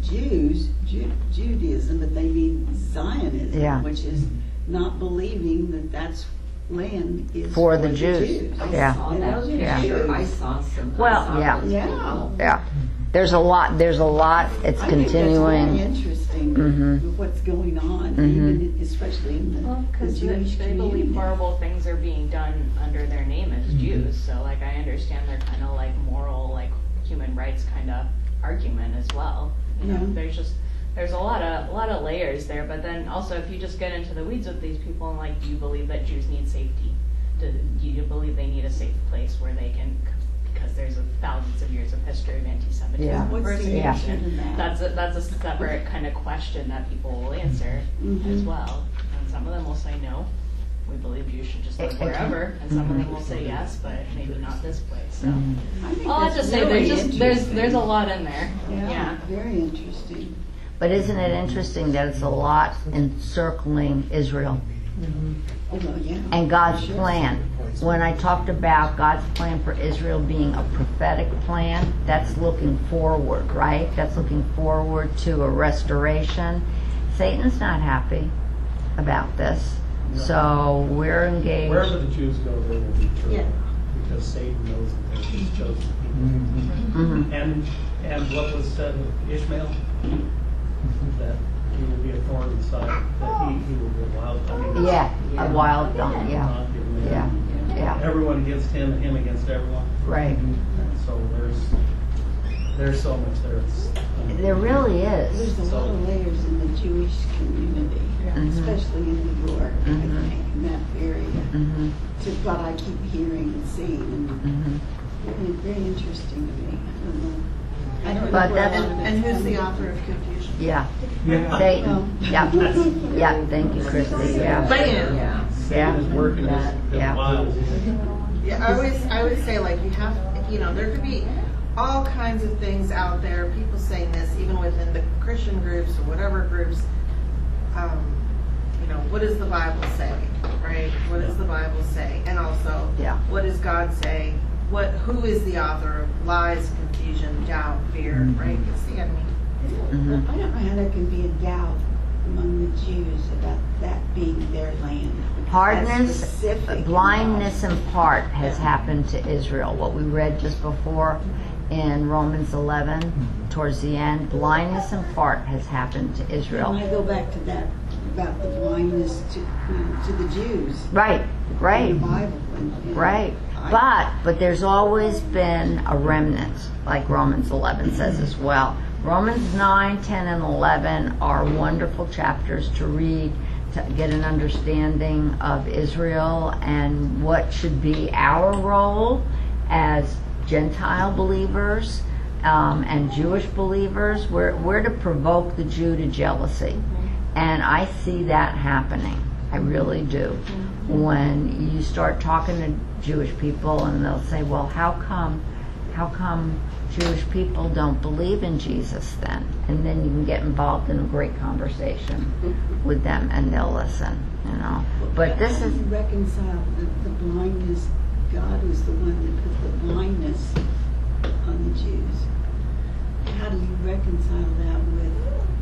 Jews, Ju- Judaism, but they mean Zionism, Yeah. which is not believing that that's land is For the Jews. Yeah. saw And that those are Yeah. picture. I Jews. saw some. I Well, saw yeah. those Yeah. people. Yeah. There's a lot, there's a lot, it's I think continuing. that's very interesting Mhm. with what's going on, Mhm. even especially in the, Well, the because they, Jewish they community. believe horrible things are being done under their name as Jews. So, like, I understand their kind of like moral, like human rights kind of argument as well. You know, Yeah. there's just there's a lot of a lot of layers there. But then also, if you just get into the weeds with these people and like, do you believe that Jews need safety? Do, do you believe they need a safe place where they can? Because there's a thousands of years of history of anti-Semitism. Yeah. and What's the persecution. answer to that? That's a, that's a separate kind of question that people will answer Mhm. as well. And some of them will say no, we believe Jews should just live Okay. wherever, and some of them will say yes, but maybe not this place. So Mhm. I think all I have to that's say, really there's just there's interesting. there's a lot in there. Yeah, very interesting. But isn't it interesting that it's a lot encircling Israel Oh, well, yeah. and God's Sure. plan? When I talked about God's plan for Israel being a prophetic plan, that's looking forward, right? That's looking forward to a restoration. Satan's not happy about this, so we're engaged. Wherever the Jews go, they will be true. Yeah. Because Satan knows that they're his chosen people. Mhm. And, and what was said of Ishmael, that he will be a thorn in the side, that he, he will be a wild, I mean. Yeah, a wild dog, yeah, not give him yeah, in. yeah, Everyone against him, and him against everyone. right. And so there's, there's so much there. It's, um, There really is. There's a lot of layers in the Jewish community, Mhm. especially in New York, I Mhm. think, in that area, Mhm, to what I keep hearing and seeing, and mhm. very, very interesting to me. I don't know. I don't know But where that's- all of And, and that's who's the coming author of confusion? Yeah, Yeah. Satan, yeah, yeah, thank you, Christy, yeah. Bam! Yeah. Satan is working his, his Yeah. wiles. Yeah, I always, I would say like you have, you know, there could be all kinds of things out there. People saying this, even within the Christian groups or whatever groups. Um, you know, what does the Bible say, right? What does the Bible say? And also, Yeah. what does God say? What, who is the author of lies, confusion, doubt, fear, right? It's the enemy. Mhm. I don't know how there can be a doubt among the Jews about that being their land. That's Hardness, specific. blindness in part has happened to Israel. What we read just before in Romans eleven, towards the end, blindness in part has happened to And Israel. I go back to that, about the blindness to, you know, to the Jews. Right, right, In the Bible. and- and right. I- But, but there's always been a remnant, like Romans eleven says as well. Romans nine, ten, and eleven are wonderful chapters to read to get an understanding of Israel and what should be our role as Gentile believers um, and Jewish believers. We're, we're to provoke the Jew to jealousy. And I see that happening. I really do. When you start talking to Jewish people and they'll say, well, how come, how come Jewish people don't believe in Jesus then? And then you can get involved in a great conversation with them and they'll listen, you know. But this How is, do you reconcile the, the blindness? God was the one that put the blindness on the Jews. How do you reconcile that with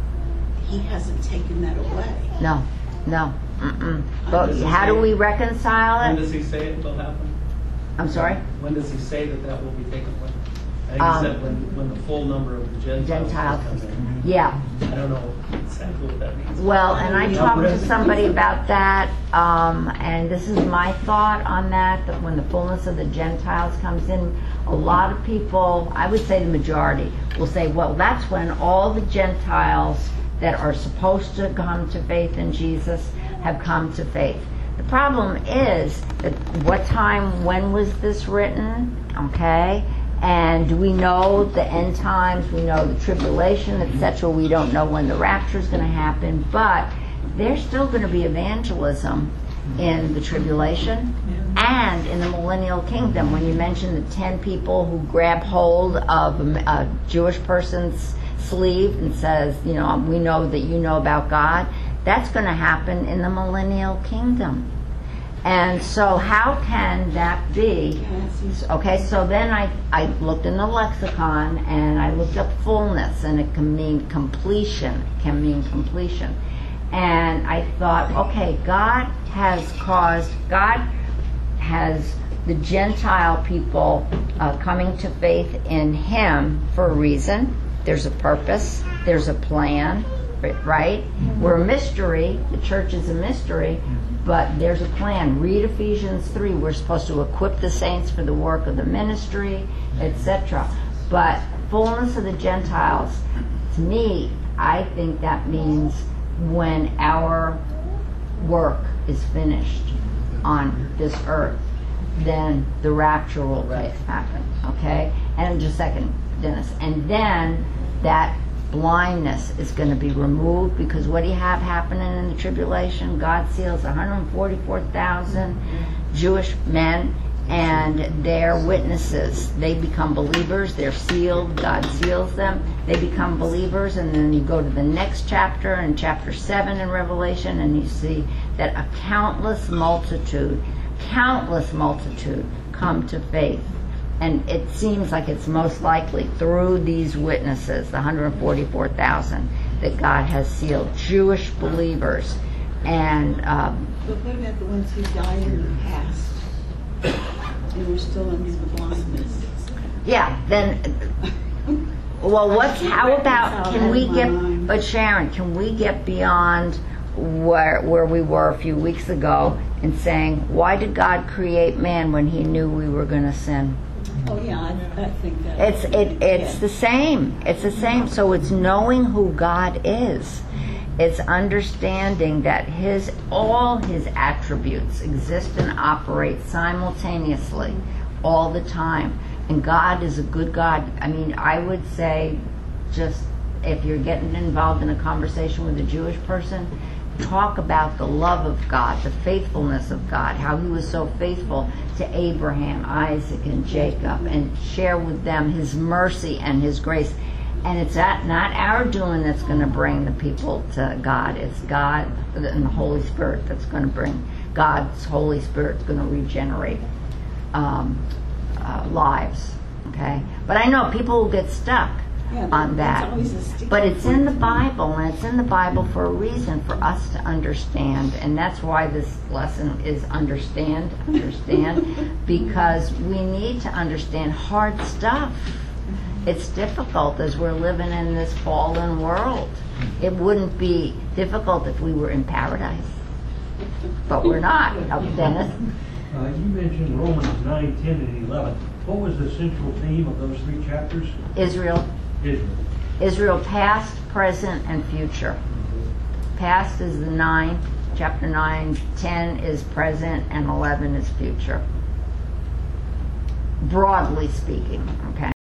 He hasn't taken that away? no, no, mm-mm. But how do we reconcile When it? does he say it will happen? I'm sorry? When does he say that that will be taken away? I think Um, he said when, when the full number of the Gentiles Gentiles. come in. Yeah. I don't know exactly what that means. Well, and I talked to somebody about that, um, and this is my thought on that, that when the fullness of the Gentiles comes in, a lot of people, I would say the majority, will say, well, that's when all the Gentiles that are supposed to come to faith in Jesus have come to faith. The problem is that what time, when was this written, okay? And do we know the end times? We know the tribulation, et cetera. We don't know when the rapture is going to happen, but there's still going to be evangelism in the tribulation and in the millennial kingdom. When you mention the ten people who grab hold of a, a Jewish person's sleeve and says, you know, we know that you know about God, that's going to happen in the millennial kingdom. And so how can that be? Okay, so then I, I looked in the lexicon and I looked up fullness, and it can mean completion, it can mean completion. And I thought, okay, God has caused, God has the Gentile people uh, coming to faith in Him for a reason. There's a purpose, there's a plan, right? We're a mystery, the church is a mystery, but there's a plan. Read Ephesians three. We're supposed to equip the saints for the work of the ministry, et cetera. But fullness of the Gentiles, to me, I think that means when our work is finished on this earth, then the rapture will happen, okay? And just a second, Dennis. And then that blindness is going to be removed, because what do you have happening in the tribulation? God seals one hundred forty-four thousand Jewish men and their witnesses. They become believers, they're sealed, God seals them, they become believers, and then you go to the next chapter, in chapter seven in Revelation, and you see that a countless multitude, countless multitude come to faith. And it seems like it's most likely through these witnesses, the one hundred forty-four thousand, that God has sealed Jewish believers. And um, But what about the ones who died in the past and were still under the blindness? yeah, then, well, what's, how about, can we get, but Sharon, can we get beyond where where we were a few weeks ago in saying, why did God create man when He knew we were going to sin? Oh yeah, I, I think that. It's it it's yeah. the same. It's the same. So it's knowing who God is. It's understanding that His all His attributes exist and operate simultaneously all the time. And God is a good God. I mean, I would say, just if you're getting involved in a conversation with a Jewish person, talk about the love of God, the faithfulness of God, how He was so faithful to Abraham, Isaac, and Jacob, and share with them His mercy and His grace. And it's not, not our doing that's going to bring the people to God. It's God and the Holy Spirit that's going to bring, God's Holy Spirit's going to regenerate um, uh, lives. Okay? But I know people will get stuck Yeah, on that's that. always a sticky But it's in the point. Bible, and it's in the Bible for a reason, for us to understand. And that's why this lesson is understand, understand, because we need to understand hard stuff. It's difficult as we're living in this fallen world. It wouldn't be difficult if we were in paradise. But we're not. Oh, Dennis? Uh, you mentioned Romans nine, ten, and eleven. What was the central theme of those three chapters? Israel. Israel. Israel past, present, and future. Past is the nine, chapter nine, ten is present, and eleven is future. Broadly speaking, okay?